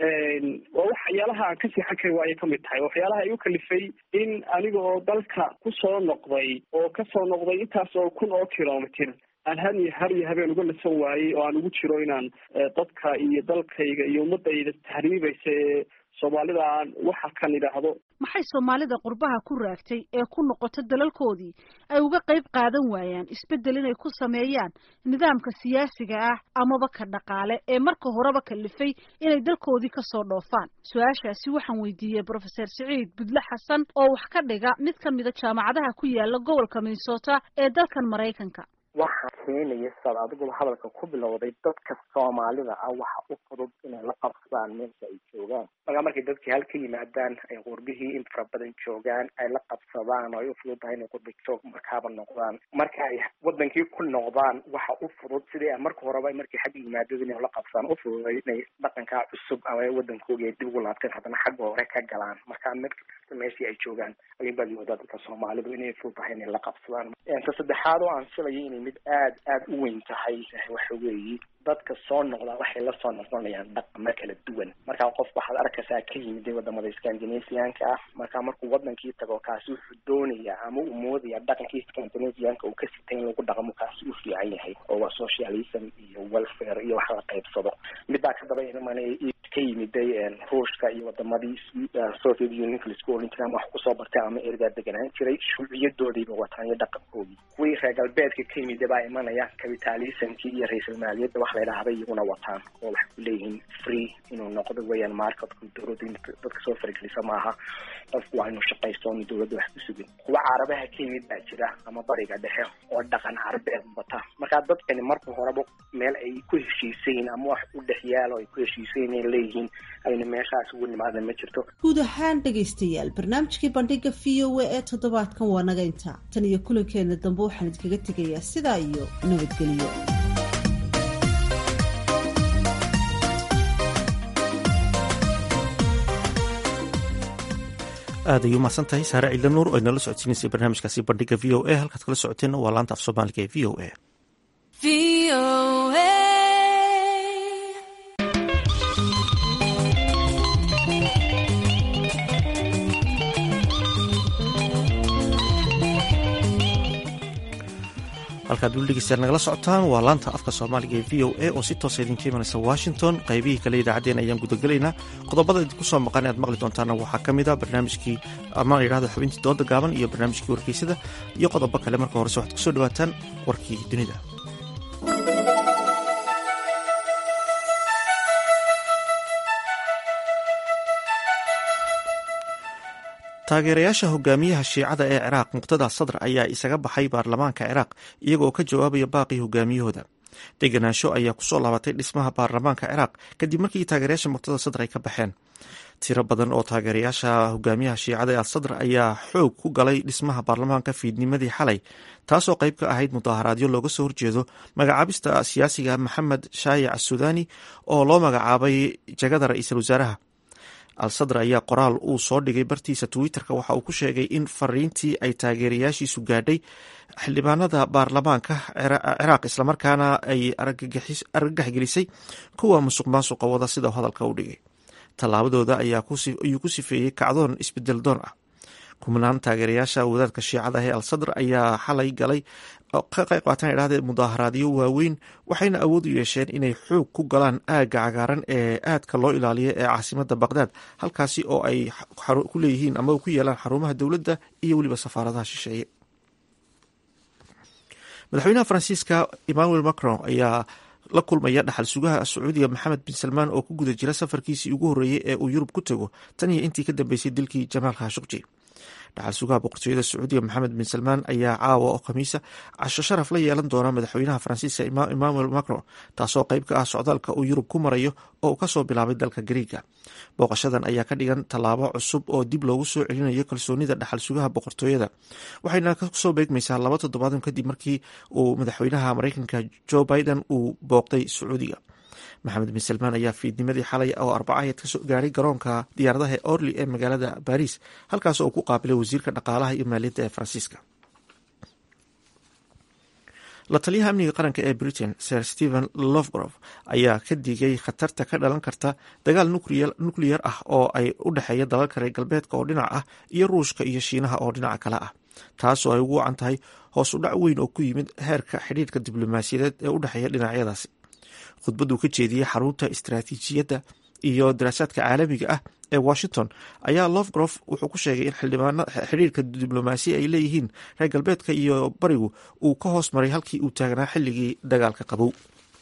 waa waxyaalaha aan ka seexan kari waaye kamid tahay waxyaalaha igu kalifay in aniga oo dalka kusoo noqday oo kasoo noqday intaas oo 1,000 kilomitir aan har iyo habeen uga nasan waayey oo aan ugu jiro inaan dadka iyo dalkayga iyo ummadayda tahriibaysa ee Soomaalida aan waxa kan idhaahdo maxay Soomaalida qurbaha ku raagtay ee ku noqotay dalalkoodii ay uga qayb qaadan waayaan isbedel inay ku sameeyaan nidaamka siyaasiga ah amaba ka dhaqaale ee marka horeba kalifay inay dalkoodii ka soo dhoofaan. su'aashaasi waxaan weydiiyay Professor Saciid Budle Xasan oo wax ka dhiga mid ka mid ah jaamacadaha ku yaala gobolka Minnesota ee dalkan Mareykanka. waxa keenaya sad adigu hadalka ku bilowday dadka Soomaalida ah waxa u fudud inay la qabsadaan meesha ay joogaan markay dadkii halka yimaadaan ay qurbihii in fara badan joogaan ay la qabsadaan oo ay u fududahay inay qurbi joog markaaba noqdaan marka ay wadankii ku noqdaan waxa u fudud sidii marka horeba markii xag yimaadeen inay la qabsadaan u fududay inay dhaqanka cusub ama wadankooda dib ugu laabtaan haddana xag hore ka galaan marka meeshii ay joogaan ay baa moodaa dadka Soomaalidu inay fududahay inay la qabsadaan. inta saddexaad oo aan filayay inay mid aad u weyn tahay waxa weeye dadka soo noqda waxay la soo noqonayaan dhaqamo kala duwan marka qof waxaad arkaysaa ka yimid wadamada Scandinavian-ka ah markuu wadankii tago kaasi wuxuu doonayaa ama uu moodaya dhaqankii Scandinavian-ka uu ka sitay lagu dhaqmo kaasi uu fiican yahay oo waa socialism iyo welfare iyo wax la qaybsado midda ka daba inay ka yimid Ruushka iyo wadamadii Soviet Union isku olintaan wax ku soo bartay ama erga deganaan jiray shuuciyadoodii wataan iyo dhaqankoodii way reer galbeedka ka yimid baa imanaya capitalism-kii iyo ra'iisul maaliyadda wax la yidhaahda iyaguna wataan oo waxay ku leeyihiin free inuu noqdo weeyaan marketku dowladda in dadka soo faragelisa maaha qofku waa inuu shaqaysto oonu dowladda wax ku sugin kuwa carabaha ka yimid baa jira ama bariga dhexe oo dhaqan carabeed wata markaa dadkani marka horeba meel ay ku heshiisayin ama wax u dhex yaalo ay ku heshiisayin ay leeyihiin ayna meeshaas ugu nimaadan ma jirto. guud ahaan dhegaystayaal barnaamijkii bandhiga VOA ee toddobaadkan waa naga intaa tan iyo kulankeena dambe waxaan idinkaga tegayaa sidaa iyo nabadgelyo. aad ayuu mahadsan tahay saare ciidla nuur oo inala socodsiinaysay barnaamijkaasi bandhiga v o a halkaad kala socoteenna waa laanta af soomaaliga ee v o a. halkaad weli dhegeystayaal nagala socotaan waa laanta afka soomaaliga ee v o a oo si toosa idinka imanaysa washington. qaybihii kale idaacaddeen ayaan gudagelaynaa. qodobada idinku soo maqan aad maqli doontaana waxaa ka mid a barnaamijkii ama layidhahdo xubintii dooda gaaban iyo barnaamijkii wargeysada iyo qodobo kale. marka horese waxaad kusoo dhawaataan warkii dunida. taageerayaasha hogaamiyaha shiicada ee ciraaq muqtada sadr ayaa isaga baxay baarlamaanka ciraaq iyagoo ka jawaabaya baaqii hogaamiyahooda. degenaansho ayaa kusoo laabatay dhismaha baarlamaanka ciraaq kadib markii taageerayaasha muqtada sadr ay ka baxeen. tiro badan oo taageerayaasha hogaamiyaha shiicada ee al-sadr ayaa xoog ku galay dhismaha baarlamaanka fiidnimadii xalay, taasoo qayb ka ahayd mudaharaadyo looga soo horjeedo magacaabista siyaasiga maxamed shaayac asudani oo loo magacaabay jagada ra-iisul wasaaraha. al-sadr ayaa qoraal uu soo dhigay bartiisa twitter-ka waxa uu ku sheegay in fariintii ay taageerayaashiisu gaadhay xildhibaanada baarlamaanka ciraaq islamarkaana ay argagax gelisay kuwa musuq maasuqa wada sida hadalka u dhigay. tallaabadooda ayuu ku sifeeyey kacdoon isbedel doon ah. kumanaan taageerayaasha wadaadka shiicada ee al-sadr ayaa xalay galay ka qayb qaatan idhahdee mudaharaadyo waaweyn, waxayna awood u yeesheen inay xoog ku galaan aagga cagaaran ee aadka loo ilaaliyo ee caasimada baqdaad, halkaasi oo ay ku leeyihiin ama ku yeelaan xarumaha dowladda iyo weliba safaaradaha shisheeye. madaxweynaha faransiiska emmanuel macron ayaa la kulmaya dhaxal sugaha sacuudiga maxamed bin salmaan oo ku guda jira safarkiisii ugu horreeyey ee uu yurub ku tego tan iyo intii ka dambeysay dilkii jamaal khashogji. dhaxal sugaha boqortooyada sacuudiga maxamed bin salmaan ayaa caawa oo khamiisa casho sharaf la yeelan doona madaxweynaha faransiiska emmanuel macron, taasoo qayb ka ah socdaalka uu yurub ku marayo oo uu kasoo bilaabay dalka gariiga. booqashadan ayaa ka dhigan tallaabo cusub oo dib loogu soo celinayo kalsoonida dhaxal sugaha boqortooyada, waxayna kasoo beegmaysaa 2 toddobaad kadib markii uu madaxweynaha mareykanka joe biden uu booqday sacuudiga. maxamed bin salmaan ayaa fiidnimadii xalay oo arbacaheed kasoo gaaray garoonka diyaaradaha orly ee magaalada baris, halkaas oo ku qaabilay wasiirka dhaqaalaha iyo maaliyadda ee faransiiska. la taliyaha amniga qaranka ee britain sir stephen lofgrove ayaa ka digay khatarta ka dhalan karta dagaal nukliyar ah oo ay u dhexeeya dalalka reer galbeedka oo dhinac ah iyo ruushka iyo shiinaha oo dhinaca kale ah, taasoo ay ugu wacan tahay hoos u dhac weyn oo ku yimid heerka xidhiirka diblomaasiyadeed ee u dhexeeya dhinacyadaasi. khudbaduu ka jeediyey xarunta istaraatiijiyadda iyo daraasaadka caalamiga ah ee washington ayaa lofgrof wuxuu ku sheegay in xidhiirka diblomaasi ay leeyihiin reer galbeedka iyo barigu uu ka hoos maray halkii uu taagnaa xilligii dagaalka qabow.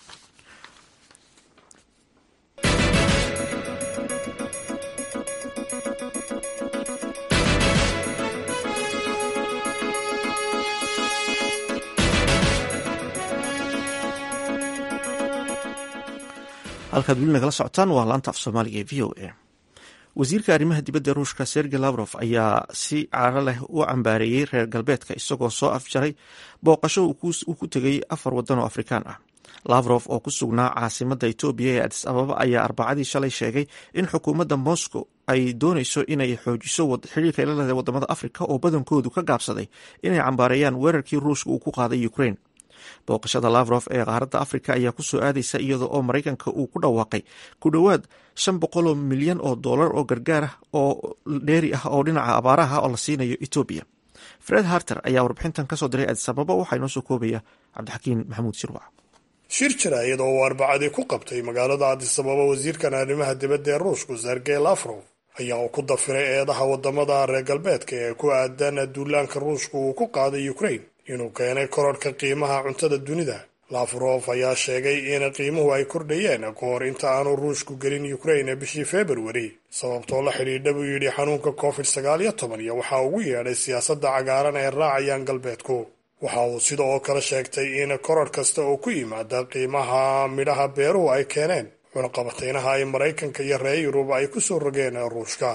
halkaad weli nagala socotaan waa laanta af soomaaliga ee v o a. wasiirka arrimaha dibadda ruushka sergey lavrov ayaa si caaro leh u cambaareeyey reer galbeedka isagoo soo afjaray booqasho uu ku tegay 4 waddan oo afrikaan ah. lavrov oo ku sugnaa caasimada etoobiya ee adis ababa ayaa arbacadii shalay sheegay in xukuumadda moscow ay dooneyso inay xoojiso xiriirka ila leh wadamada afrika oo badankoodu ka gaabsaday inay cambaareeyaan weerarkii ruushka uu ku qaaday ukraine. booqashada lavrov ee qaaradda afrika ayaa kusoo aadaysa iyada oo maraykanka uu ku dhawaaqay ku dhowaad $500 milyan oo gargaar ah oo dheeri ah oo dhinaca abaaraha oo la siinayo etoobiya. fred harter ayaa warbixintan kasoo diray adis ababa, waxaa inoo soo koobaya cabdixakiin maxamuud shirwac. shir jira iyadoo uu arbacadii ku qabtay magaalada adis ababa wasiirkan arrimaha dibadda ee ruushku sergey lavrov ayaa uu ku dafiray eedaha wadamada reer galbeedka ee ku aadan duulaanka ruushku uu ku qaaday ukraine inuu keenay kororhka qiimaha cuntada dunida, lavrov ayaa sheegay in qiimuhu ay kordhayeen ka hor inta aanu ruushku gelin ukraine bishii februari sababtoo la xidhiidha buu yidhi xanuunka covid-19 iyo waxa ugu yeedhay siyaasadda cagaaran ay raacayaan galbeedku. waxa uu sida oo kale sheegtay in koror kasta oo ku yimaada qiimaha midhaha beeruhu ay keeneen cunaqabataynaha ay maraykanka iyo reer yurub ay ku soo rogeen ruushka.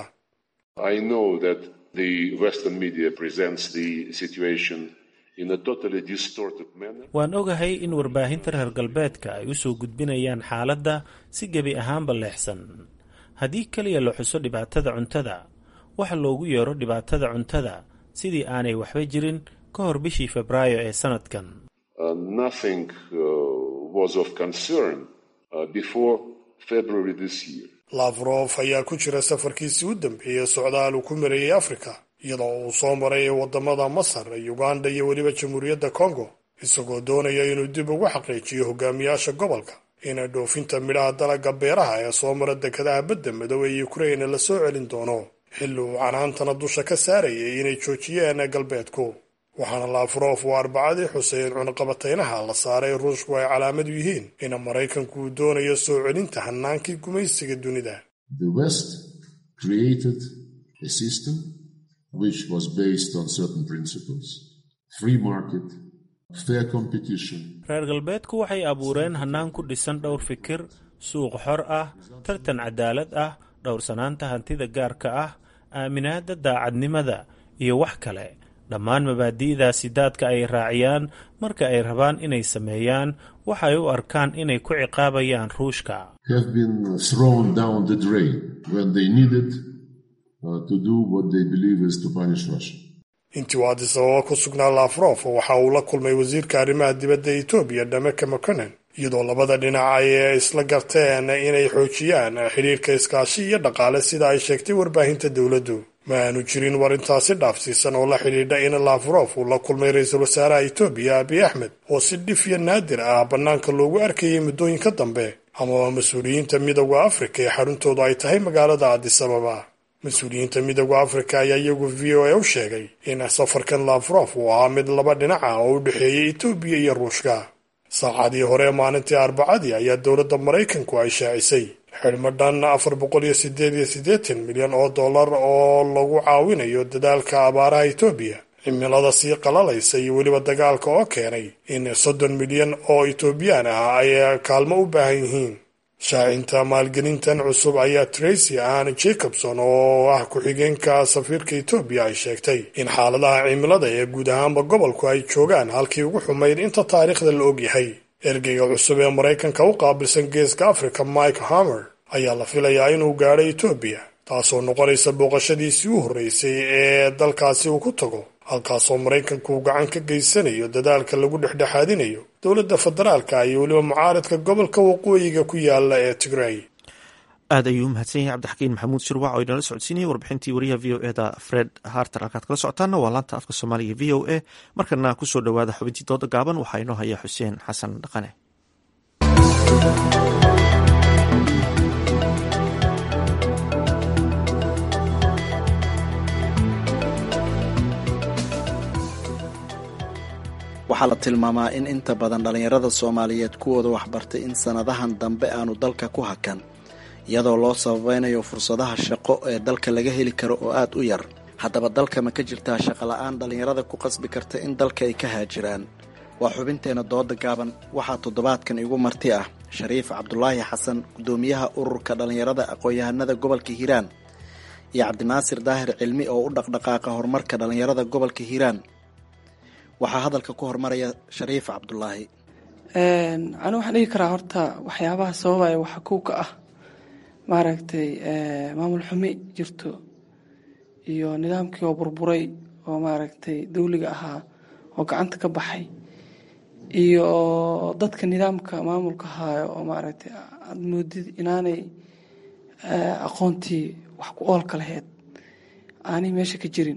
waan ogahay in warbaahinta reer galbeedka ay u soo gudbinayaan xaaladda si gebi ahaanba leexsan. haddii keliya la xuso dhibaatada cuntada, waxa loogu yeero dhibaatada cuntada sidii aanay waxba jirin ka hor bishii Febraayo ee sanadkan. Lavrov ayaa ku jira safarkiisii u dambeeyay socdaal uu ku mareeyay Afrika, iyadoo uu soo maray wadamada Masar, Uganda iyo weliba Jamhuuriyadda Congo, isagoo doonaya inuu dib ugu xaqiijiyo hogaamiyaasha gobolka in dhoofinta midhaha dalagga beeraha ee soo mara dekedaha badda madow ee Ukraine la soo celin doono, xilli uu canaantana dusha ka saarayay inay joojiyeen galbeedku. waxaana Lavrov uu Arbacadii xusay in cunaqabataynaha la saaray ruushku ay calaamad u yihiin in Maraykanku uu doonayo soo celinta hannaankii gumaysiga dunida. The West created a system which was based on certain principles: free market, fair competition. reer galbeedku waxay abuureen hannaan ku dhisan dhowr fikir, suuq xor ah, tartan cadaalad ah, dhowrsanaanta hantida gaarka ah, aaminaadda daacadnimada iyo wax kale. dhammaan mabaadi'daasi daadka ay raaciyaan marka ay rabaan inay sameeyaan waxay u arkaan inay ku ciqaabayaan ruushka. Have been thrown down the drain when they needed to do what they believe is to punish Russia. intii uu Addis Ababa ku sugnaa Lavrov waxa uu la kulmay wasiirka arrimaha dibadda Ethiopia Demeke Mekonnen, iyadoo labada dhinac ay isla garteen inay xoojiyaan xiriirka iskaashi iyo dhaqaale sida ay sheegtay warbaahinta dowladdu. ma aanu jirin war intaasi dhaafsiisan oo la xidhiidha in Lavrov uu la kulmay ra-iisul wasaaraha Ethiopia Abiy Ahmed oo si dhif iyo naadir ah bannaanka loogu arkayay muddooyinka dambe, amaba mas-uuliyiinta midowda Afrika ee xaruntoodu ay tahay magaalada Addis Ababa. mas-uuliyiinta midowda Afrika ayaa iyagu VOA u sheegay in safarkan Lavrov uu ahaa mid laba dhinac ah oo u dhexeeyay Ethiopia iyo Ruushka. saacadii hore maalintii Arbacadii ayaa dowladda Maraykanku ay shaacisay xidhmo dhan $488 milyan oo lagu caawinayo dadaalka abaaraha Ethiopia, cimilada sii qalalaysa iyo weliba dagaalka oo keenay in 30 milyan oo Ethiopian ah ay kaalmo u baahan yihiin. shaacinta maalgelintan cusub ayaa Tracy Ann Jacobson oo ah ku-xigeenka safiirka Ethiopia ay sheegtay in xaaladaha cimilada ee guud ahaanba gobolku ay joogaan halkii ugu xumayd inta taariikhda la ogyahay. ergeyga cusub ee Maraykanka u qaabilsan geeska Afrika Mike Hammer ayaa la filayaa inuu gaadho Ethiopia, taasoo noqonaysa booqashadiisii u horreysay ee dalkaasi uu ku tago, halkaasoo Maraykanku uu gacan ka geysanayo dadaalka lagu dhexdhexaadinayo dowladda federaalka iyo weliba mucaaradka gobolka waqooyiga ku yaala ee Tigray. aad ayuu mahadsan yahay cabdixakiin maxamuud shirwac oo inala socodsiinayay warbixintii wariyaha v o e da Fred Harter. halkaad kala socotaana waa laanta afka Soomaaliga v o e. markana kusoo dhawaada xubintii dooda gaaban, waxaa inoo haya Xuseen Xasan Dhaqane. waxaa la tilmaamaa in inta badan dhallinyarada Soomaaliyeed kuwooda waxbartay in sanadahan dambe aanu dalka ku hakan, iyadoo loo sabaynayo fursadaha shaqo ee dalka laga heli karo oo aad u yar. haddaba dalka ma ka jirtaa shaqo la'aan dhallinyarada ku qasbi karta in dalka ay ka haajiraan? waa xubinteena dooda gaaban. waxaa toddobaadkan igu marti ah Shariif Cabdulaahi Xasan, gudoomiyaha ururka dhallinyarada aqoon-yahanada gobolka Hiiraan, iyo Cabdinaasir Daahir Cilmi oo u dhaqdhaqaaqa horumarka dhallinyarada gobolka Hiiraan. waxaa hadalka ku hormaraya Shariif Cabdulaahi. anu waxaan dhihi karaa horta waxyaabaha sababaya waxa kow ka ah maaragtay maamul xumi jirto iyo nidaamkii oo burburay oo maaragtay dawliga ahaa oo gacanta ka baxay, iyo dadka nidaamka maamulka haayo oo maaragtay aad moodid inaanay aqoontii wax ku oolka lahayd aanay meesha ka jirin.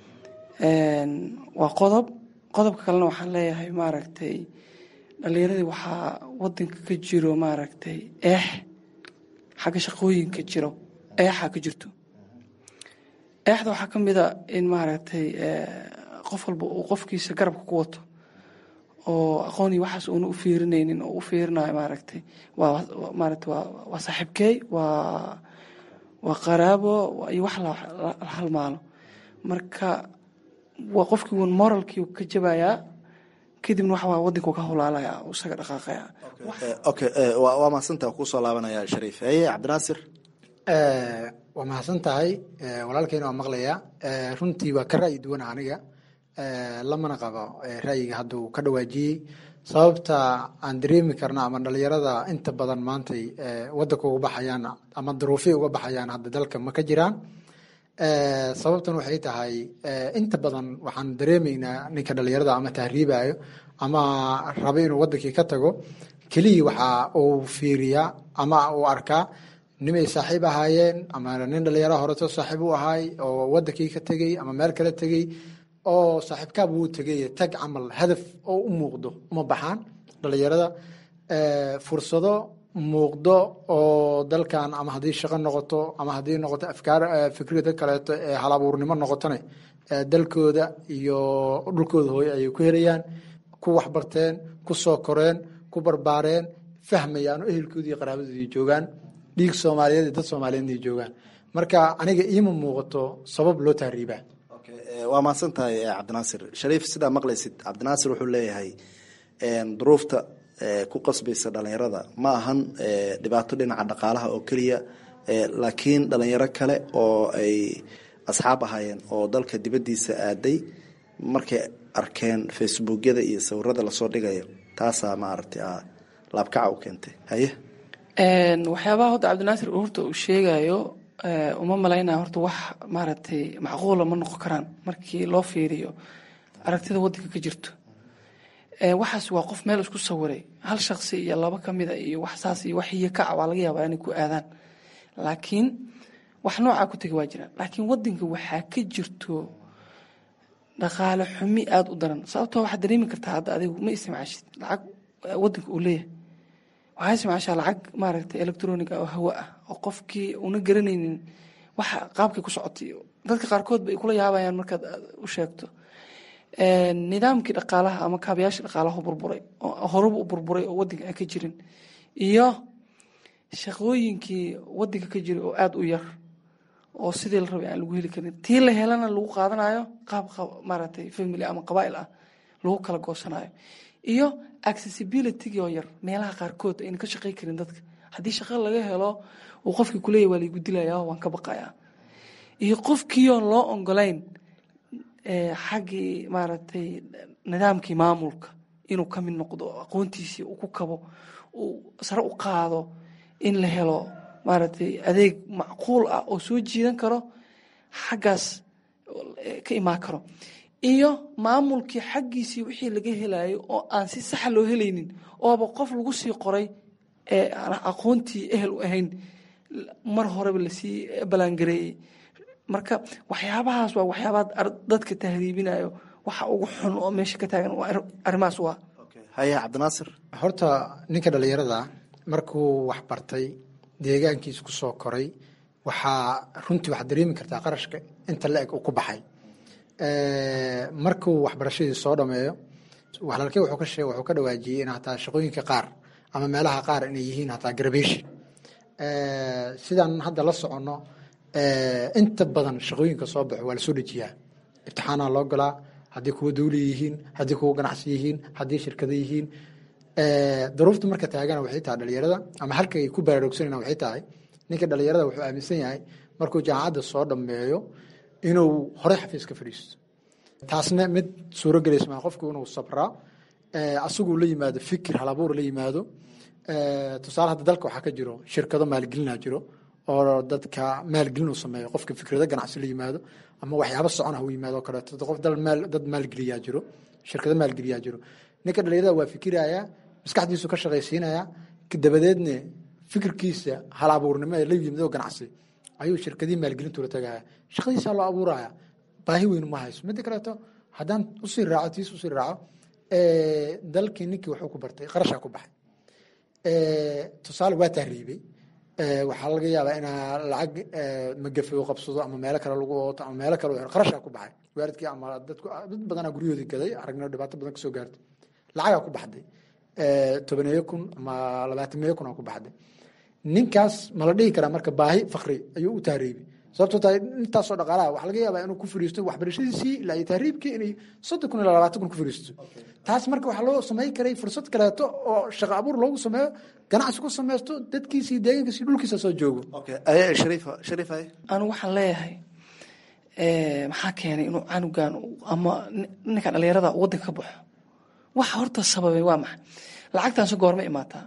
waa qodobka kalena waxaan leeyahay maaragtay dhallinyaradii waxaa wadanka ka jiro maaragtay xagga shaqooyinka jiro eexaa ka jirto. eexda waxaa ka mid a in maaragtay qof walba uu qofkiisa garabka ku wato oo aqoon iyo waxaas uuna u fiirinaynin oo u fiirinayo maaragtay waa saaxiibkeey waa qaraabo iyo wax la halmaalo marka waa qofkii un moralkii ka jabayaa kadibna waxa waa waddanka ka howlaalaya isaga dhaqaaqaya okay waa mahadsantaha kusoo laabanaya shariif haye cabdinaasir waa mahadsan tahay walaalkeyna waa maqlayaa runtii waa ka ra'yi duwan aniga lamana qabo ra'yiga hadduu ka dhawaajiyey sababta aan dareemi karna ama dhalinyarada inta badan maantay wadanka uga baxayaan ama duruufay uga baxayaan hadda dalka ma ka jiraan sababtan waxay tahay inta badan waxaan dareemaynaa ninka dhalinyarada ama tahriibayo ama raba inuu wadankii ka tago keliya waxa uu fiiriyaa ama uu arkaa nimay saaxiib ahaayeen ama nin dhalinyaro horeto saaxiib u ahaay oo wadankii ka tegey ama meel kale tegey oo saaxiibkaaba wuu tegay tag camal hadaf oo u muuqdo uma baxaan dhalinyarada fursado muuqdo oo dalkan ama haddii shaqo noqoto ama haddii noqoto fikrada kaleeto ee hal abuurnimo noqotona dalkooda iyo dhulkooda hooye ayay ku helayaan ku waxbarteen ku soo koreen ku barbaareen fahmayaan oo ehelkoodii iyo qaraabadoodii joogaan dhiig soomaaliyeed iyo dad soomaaliyeed ay joogaan marka aniga iima muuqato sabab loo tahriibaa waa mahadsan tahay cabdinaasir shariif sidaa maqlaysid cabdinaasir wuxuu leeyahay duruufta ku qasbaysa dhalinyarada ma ahan dhibaato dhinaca dhaqaalaha oo keliya laakiin dhalinyaro kale oo ay asxaab ahaayeen oo dalka dibadiisa aaday markay arkeen facebookyada iyo sawirada lasoo dhigayo taasaa maaragtay laabkaca u keentay haye waxyaabaha hadda cabdinaasir horta uu sheegayo uma malaynaya horta wax maaragtay macquula ma noqon karaan markii loo fiiriyo aragtida wadanka ka jirto waxaas waa qof meel isku sawiray hal shaqsi iyo laba kamida iyo wax saas iyo wax iyo kaca waa laga yaabaa inay ku aadaan laakiin wax noocaa ku tegi waa jiraan laakiin wadanka waxaa ka jirto dhaqaale xumi aada u daran sababtoo waxaad dareemi kartaa hadda adigu ma isticmaashid lacag wadanka uu leeyahay waxaa isticmaashaa lacag maaragtay electronic oo hawa ah oo qofkii una garanaynin waxa qaabkay ku socotay dadka qaarkood bay kula yaabayaan markaad u sheegto nidaamkii dhaqaalaha ama kaabayaashii dhaqaalaha burburay oo horeba u burburay oo wadanka aan ka jirin iyo shaqooyinkii wadanka ka jiray oo aada u yar oo sidii la rabay aan lagu heli karin tii la helana lagu qaadanayo qaab maaragtay family ama qabaa'il ah lagu kala goosanayo iyo accessibility oo yar meelaha qaarkood ayna ka shaqey karin dadka haddii shaqo laga helo uu qofkii kuleeyahy waa laygu dilayaa waan ka baqayaa iyo qofkiioo loo ongolayn xaggii maaragtay nidaamkii maamulka inuu ka mid noqdo aqoontiisii uu ku kabo uu sare u qaado in la helo maaragtay adeeg macquul ah oo soo jiidan karo xaggaas ka imaan karo iyo maamulkii xaggiisii wixii laga helayo oo aan si saxa loo helaynin ooba qof lagu sii qoray ee aan aqoontii ehel u ahayn mar horeba lasii ballaangareeyey marka waxyaabahaas waa waxyaabaha dadka tahriibinayo waxa ugu xun oo meesha ka taagan arrimahaas waa haye cabdinaasir horta ninka dhalinyarada markuu wax bartay deegaankiisa ku soo koray waxaa runtii waxaad dareemi kartaa qarashka inta la-eg uu ku baxay markuu waxbarashadii soo dhameeyo walaalkey wuxuu ka dhawaajiyey in hataa shaqooyinka qaar ama meelaha qaar inay yihiin hataa graduation sidaan hadda la soconno inta badan shaqooyinka soo baxo waa lasoo dejiyaa imtixaanaa loo galaa haddii kuwa dawli yihiin haddii kuwa ganacsi yihiin haddii shirkado yihiin daruurta marka taagana waxay tahay dhalinyarada ama halka ay ku baraarugsanayna waxay tahay ninka dhalinyarada wuxuu aaminsan yahay markuu jaamacadda soo dhameeyo inuu horey xafiis ka fadhiisto taasna mid suuro gelaysa maa qofku inuu sabraa asaguu la yimaado fikir halabuur la yimaado tusaale hadda dalka waxaa ka jiro shirkado maalgelinaa jiro oo dadka maalgelin uu sameeyo qofka fikrado ganacsi la yimaado ama waxyaabo socona u yimaado kaleeto qof dad maalgeliyaa jiro shirkado maalgeliyaa jiro ninka dhalinyarada waa fikirayaa maskaxdiisu ka shaqaysiinayaa dabadeedna fikirkiisa hal abuurnimo ee la yimid oo ganacsi ayuu shirkadii maalgelintu la tagaya shaqadiisa loo abuuraya baahi weyn ma hayso midda kaleeto haddaan usii raaco tiis usii raaco dalkii ninkii wuxuu ku bartay qarashaa ku baxay tusaale waa tahriibay waxaa laga yaabaa inaa lacag magafe u qabsado ama meelo kale lagu ooto ama meelo kale qarashaa ku baxay waalidkii ama dad badanaa guryahoodii gaday aragna dhibaato badan kasoo gaartay lacagaa ku baxday 10,000 ama 20,000 ku baxday. ninkaas ma la dhihi karaa marka baahi fakri ayuu u tahriibi sababtoo tahay intaasoo dhaqaalaha waxaa laga yaabaa inuu ku fadhiisto waxbarashadiisii ilaa iyo tahriibkii inay 30,000 ilaa 20,000 ku fadhiisto. taas marka waxaa loo samayn karay fursad kaleeto oo shaqo abuur loogu sameeyo ganacsi ku samaysto dadkiisii deegaankiisii dhulkiisa soo joogo. anu waxaan leeyahay maxaa keenay inuu canugan ama ninka dhalinyarada wadanka ka baxo waxa horta sababay waa maxay lacagtaanse goorma imaataa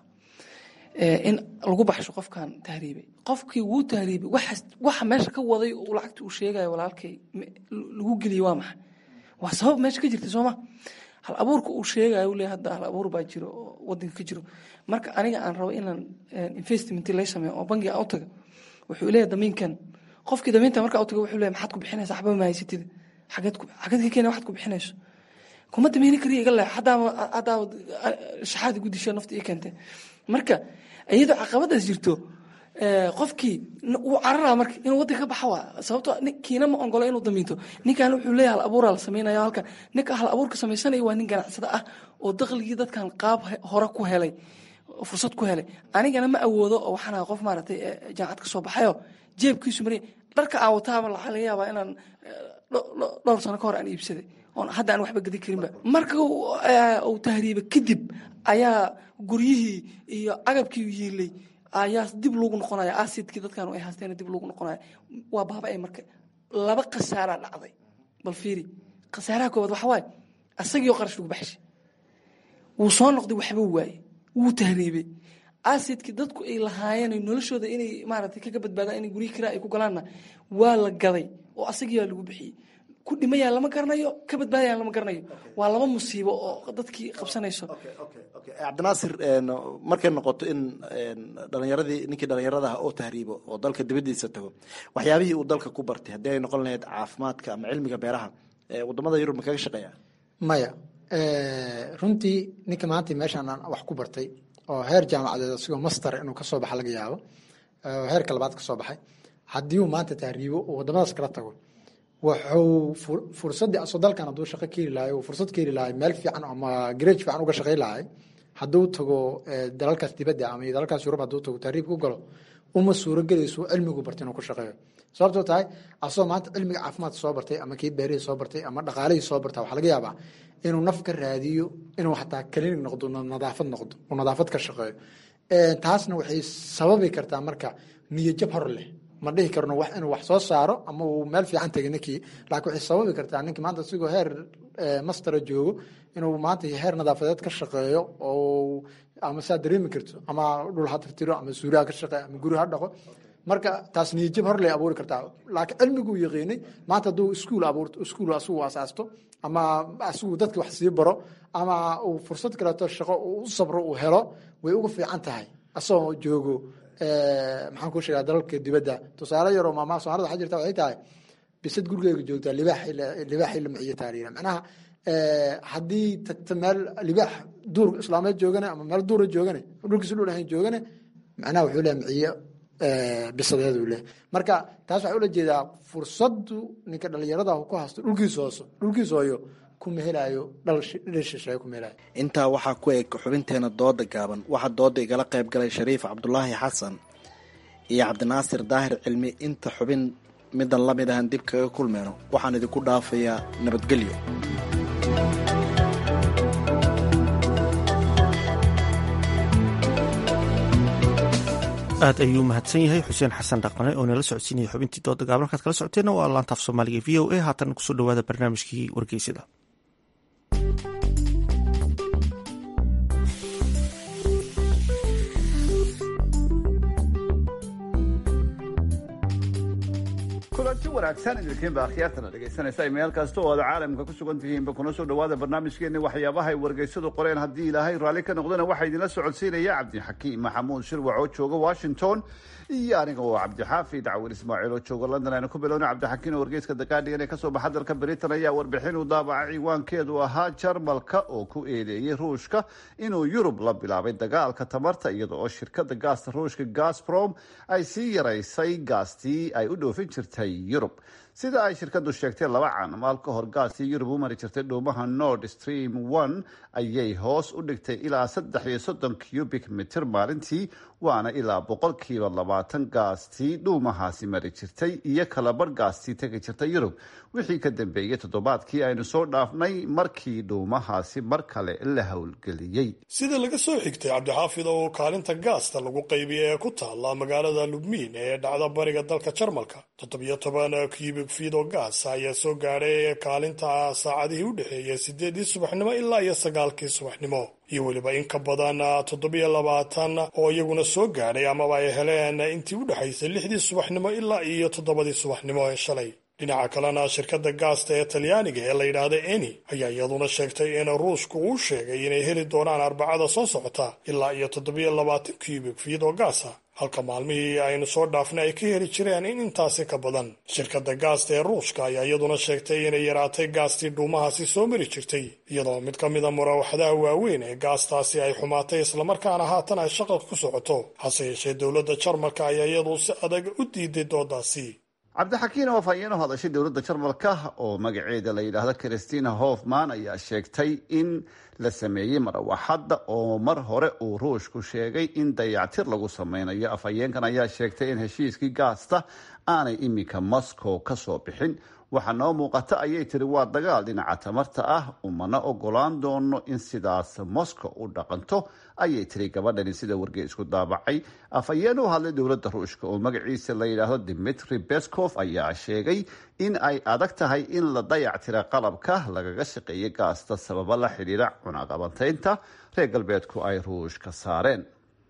in lagu baxsho qofkan tahriibay qofkii wuu tahriibay waxa meesha ka waday uu lacagta uu sheegayo walaalkay lagu geliyay waa maxay waa sabab meesha ka jirta sooma hal abuurka uu sheegayo uu leeyahay hadda hal abuur baa jiro oo wadanka ka jiro marka aniga aan rabo inaan investment la sameeyo oo bangiga u tago wuxuu leeyahay damiinkan qofkii damiinta marka u tago wuxuu leeyahay maxaad ku bixinaysaa waxba ma haysatid xageed ka keenay waxaad ku bixinayso kuma damiin kariya iga leeyahay hadaa shaxaad igu dishay nafta ii keentay marka iyadoo caqabadaas jirto qofkii uu cararaa marka inuu wadanka ka baxa waa sababtoo ninkiina ma ogolo inuu damiinto ninkan wuxuu leeyahay hal abuuraa la samaynayo halkan ninka hal abuurka samaysanaya waa nin ganacsada ah oo dakhligii dadkan qaab hore ku helay fursad ku helay anigana ma awoodo oo waxaan ahaa qof maaragtay jaamacad ka soo baxayo jeebkiisu maray dharka aan wataaba waxaa laga yaabaa inaan dhowr sano ka hor aan iibsaday oon hadda aan waxba gadi karinba marka uu tahriiba kadib ayaa guryihii iyo agabkii yiilay ayaa dib loogu noqonaya asidkii dadkan ay haasteen dib loogu noqonaya waa baaba ay marka laba khasaara dhacday bal fiiri khasaaraha koowaad waxa waaye asagii qarash lagu baxshay wuu soo noqday waxba waaye wuu tahriibay asidkii dadku ay lahaayeen noloshooda inay maaragtay kaga badbaadaan inay guryo kiraa ay ku galaanna waa la gaday oo asagii waa lagu bixiyey ku dhimayaan lama garanayo ka badbaadayaan lama garanayo waa laba musiibo oo dadkii qabsanayso. cabdinaasir markay noqoto in ninkii dhalinyaradaha oo tahriibo oo dalka dibadiisa tago waxyaabihii uu dalka ku bartay haddii ay noqon lahayd caafimaadka ama cilmiga beeraha wadamada yurub ma kaga shaqeeya maya runtii ninka maanta meeshaan aan wax ku bartay oo heer jaamacadeed asigoo master inuu kasoo baxa laga yaabo heerka labaad kasoo baxay haddii uu maanta tahriibo oo wadamadaas kala tago wuxuu fursadii asoo dalkan hadduu shaqo ka heli lahay fursad ka heli lahay meel fiican ama grade fiican uga shaqey lahay hadduu tago dalalkaas dibadda ama dalalkaas yurub hadduu tago tahriib ku galo uma suuragelayso cilmigu bartay inuu ku shaqeeyo sababtoo tahay asoo maanta cilmiga caafimaad soo bartay ama kii beerihii soo bartay ama dhaqaalihii soo barta waxaa laga yaabaa inuu naf ka raadiyo inuu xataa klinig noqdo nadaafad noqdo oo nadaafad ka shaqeeyo taasna waxay sababi kartaa marka niyajab hor leh ma dhihi karno wax inuu wax soo saaro ama uu meel fiican tegay ninkii laakiin waxay sababi kartaa ninkii maanta asigoo heer mastera joogo inuu maanta heer nadaafadeed ka shaqeeyo oo ama saa dareemi karto ama dhul ha tirtiro ama suuriha ka shaqeeyo ama guri ha dhaqo marka taas niyajab hor lay abuuri kartaa laakiin cilmiguu yaqiinay maanta hadduu iskuul abuurto iskuul asigu asaasto ama asigu dadka wax sii baro ama uu fursad kaleeto shaqo uu u sabro uu helo way uga fiican tahay asagoo joogo maxaan ku sheegaa dalalka dibadda tusaale yaroo maamaha soomaalida waxaa jirta waxay tahay bisad gurigeyga joogtaa libaaxii la miciyo taariira macnaha haddii tagta meel libaax duur islaameed joogane ama meel duura joogane dhulkiisa dhul ahayn joogane macnaha wuxuu leeyahay miciyo bisadeed uu leeyahay marka taas waxaa ula jeedaa fursadu ninka dhalinyarada ku haysto dhulkiisa hooyo kuma helayo dhal shisheeye kuma helayo. intaa waxaa ku eg xubinteena dooda gaaban waxaa dooda igala qayb galay shariif cabdulaahi xasan iyo cabdinaasir daahir cilmi inta xubin midan lamid ahan dib kaga kulmeyno waxaan idinku dhaafayaa nabadgelyo. aad ayuu mahadsan yahay xuseen xasan dhaqane oo nala socodsiinaya xubintii dooda gaaban halkaad kala socoteena waa laanta af soomaaliga v o a haatan kusoo dhawaada barnaamijkii wargeysada. kulanti wanaagsan idinkiinba akhyaartana dhegaysanaysa meel kasta oo aad caalamka ku sugan tihiinba kuna soo dhawaada barnaamijkeeni waxyaabaha ay wargeysadu qoreen haddii ilaahay raalli ka noqdana waxaa idinla socodsiinaya cabdixakiim maxamuud shirwac oo jooga washington iyo aniga oo cabdixaafid cawil ismaaciil oo jooga london aynu ku bilowna cabdixakiim oo wargeyska The Guardian ee kasoo baxa dalka Britain ayaa warbixin u daabacay ciwaankeedu ahaa Jarmalka oo ku eedeeyay Ruushka inuu Yurub la bilaabay dagaalka tamarta iyada oo shirkadda gaasta Ruushka Gazprom ay sii yaraysay gaastii ay u dhoofin jirtay Yurub sida ay shirkadu sheegtay 2 caanamaal ka hor gaasii yurub u mari jirtay dhuumaha Nord Stream 1 ayay hoos u dhigtay ilaa 33 cubic meter maalintii, waana ilaa 20% gaastii dhuumahaasi mari jirtay iyo kala bar gaastii tagi jirtay Yurub wixii ka dambeeyay toddobaadkii aynu soo dhaafnay markii dhuumahaasi mar kale la howlgeliyey. sida laga soo xigtay cabdixaafid oo kaalinta gaasta lagu qaybiyay ee ku taala magaalada Lubmin ee dhacda bariga dalka Jarmalka 17 cubic feet oo gaas ayaa soo gaaray kaalinta saacadihii u dhaxeeyay 8 subaxnimo ilaa 9 subaxnimo iyo waliba in ka badan 27 oo iyaguna soo gaaray ama ay heleen intii u dhaxaysay 6 subaxnimo ilaa 7 subaxnimo ee shalay. dhinaca kalena shirkadda gaasta ee Talyaaniga ee la yiraahdo Eni ayaa iyaduna sheegtay in Ruushku uu sheegay inay heli doonaan Arbacada soo socota ilaa 27 cubic feet oo gaas ah, halka maalmihii aynu soo dhaafnay ay ka heli jireen in intaasi ka badan. shirkadda gaasta ee Ruushka ayaa iyaduna sheegtay inay yaraatay gaastii dhuumahaasi soo mari jirtay, iyadoo mid ka mid a murawaxadaha waaweyn ee gaastaasi ay xumaatay islamarkaana haatan ay shaqo ku socoto. hase yeeshee dowladda Jarmalka ayaa iyadu si adag u diiday doodaasi. cabdixakiin oo afhayeen u hadashay dowladda Jarmalka oo magaceeda la yidhaahdo Christina Hofman ayaa sheegtay in la sameeyey marawaxadda oo mar hore uu Ruushku sheegay in dayactir lagu sameynayo. afhayeenkan ayaa sheegtay in heshiiskii gaasta aanay iminka Moscow ka soo bixin. waxaa noo muuqata ayay tiri waa dagaal dhinaca tamarta ah, umana ogolaan doono in sidaas Moscow u dhaqanto ayay tiri gabadhani sida wargeysku daabacay. afhayeen u hadlay dowladda Ruushka oo magaciisa la yidhaahdo Dmitry Peskov ayaa sheegay in ay adag tahay in la dayactira qalabka lagaga shaqeeyo gaasta sababa la xidhiidha cunaqabateynta reer galbeedku ay Ruushka saareen.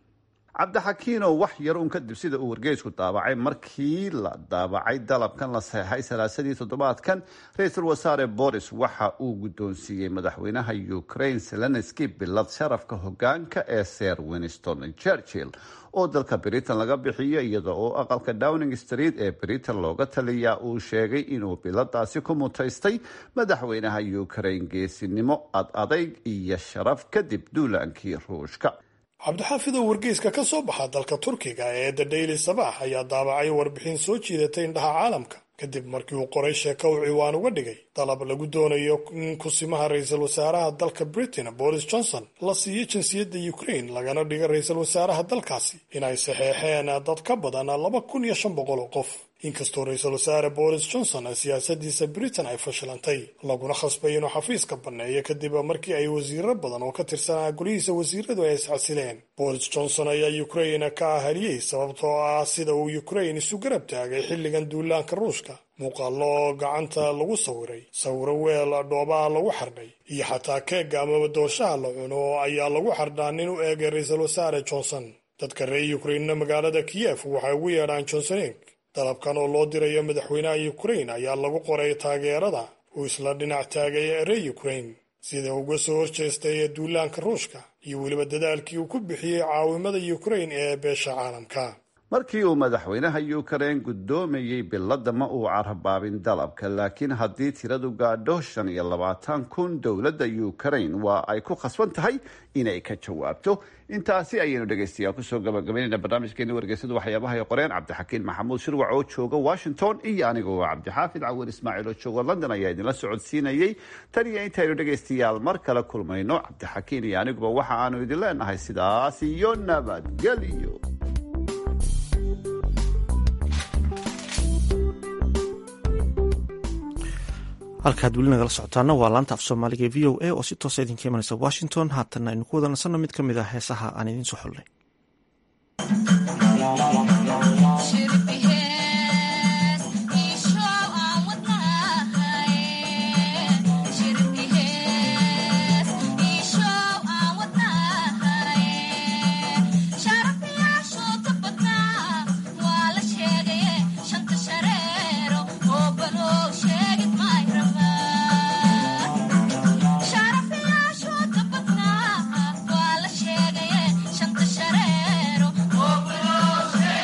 cabdixakiin oo wax yar un kadib sida uu wargeysku daabacay markii la daabacay dalabkan la saxeexay salaasadii toddobaadkan, ra-iisul wasaare Boris waxa uu guddoonsiiyey madaxweynaha Ukraine Zelensky bilad sharafka hogaanka ee Sir Winston Churchill oo dalka Britain laga bixiyo, iyada oo aqalka Downing Street ee Britain looga taliyaa uu sheegay inuu biladaasi ku mutaystay madaxweynaha Ukraine geesinimo, adayg iyo sharaf kadib duulaankii Ruushka. cabdixaafid oo wargeyska ka soo baxa dalka Turkiga ee The Daily Sabah ayaa daabacay warbixin soo jiidatay indhaha caalamka kadib markii uu qoray sheeko uu ciwaan uga dhigay dalab lagu doonayo in kusimaha ra-iisul wasaaraha dalka Britain Boris Johnson la siiyo jinsiyadda Ukraine lagana dhigo ra-iisul wasaaraha dalkaasi inay saxeexeen dad ka badan 2500 qof. inkastoo ra-iisul wasaare Boris Johnson siyaasadiisa Britain ay fashilantay laguna khasbay inuu xafiiska baneeyo kadib markii ay wasiiro badan oo ka tirsanaa golihiisa wasiiradu ay iscasileen. Boris Johnson ayaa Ukraine ka ahaliyey sababtoo ah sida uu Ukraine isu garab taagay xilligan duulaanka Ruushka, muuqaallo gacanta lagu sawiray, sawiro weel dhoobaha lagu xardhay iyo xataa keega ama dooshaha la cuno ayaa lagu xardhaa nin u eegay ra-iisul wasaare Johnson. dadka reer Ukraine magaalada Kiev waxay ugu yeedhaan Johnson. dalabkan oo loo dirayo madaxweynaha Ukraine ayaa lagu qoray taageerada uu isla dhinac taagay reer Ukraine sida uga soo horjeestay duulaanka Ruushka iyo weliba dadaalkii uu ku bixiyay caawimada Ukraine ee beesha caalamka. markii uu madaxweynaha Ukraine guddoomiyey bilada ma uu carbaabin dalabka, laakiin haddii tiradu gaadho 25,000 dowladda Ukraine waa ay ku khasban tahay inay ka jawaabto. intaasi ayaynu dhegaystayaal kusoo gabagabaynayna barnaamijkeeni wargeysada waxyaabaha ay qoreen. cabdixakiin maxamuud shirwac oo jooga Washington iyo anigoo cabdixaafid cawir ismaaciil oo jooga London ayaa idinla socodsiinayay. tan iyo intaynu dhegaystayaal mar kale kulmayno, cabdixakiin iyo aniguba waxa aanu idin leenahay sidaas iyo nabadgelyo. halkaad weli nagala socotaana waa laanta af soomaaliga ee v o a oo si toosa idinka imanaysa Washington. haatan aynu ku wada nasanno mid ka mid ah heesaha aan idiin soo xulnay. Shanta shareero, oh,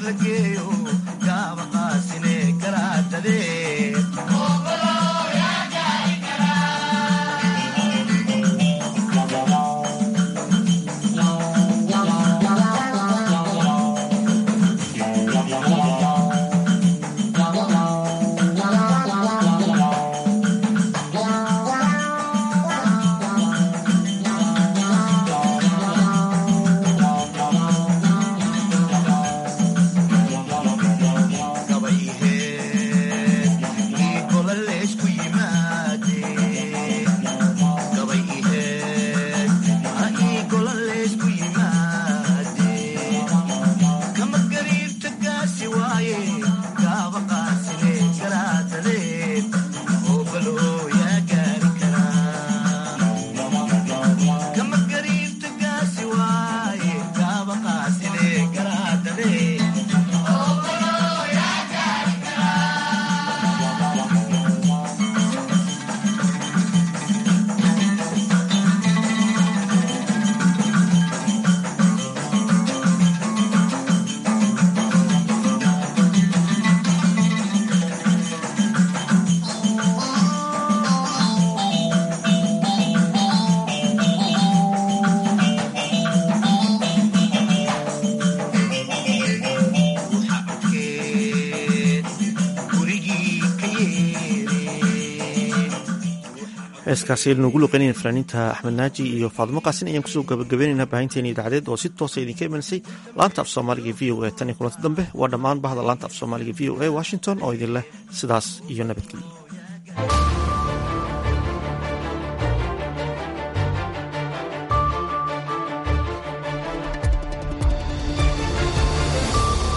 heeskaasi nugu luqeynayna fanaaniinta axmed naaji iyo faadimo qaasin ayaan kusoo gabagabaynaynaa baahinteena idaacadeed oo si toosa idinka imansay laanta af soomaaliga v o a tan iyo kulanti dambe waa dhammaan bahda laanta af soomaaliga v o a washington oo idin leh sidaas iyo nabadgelyo.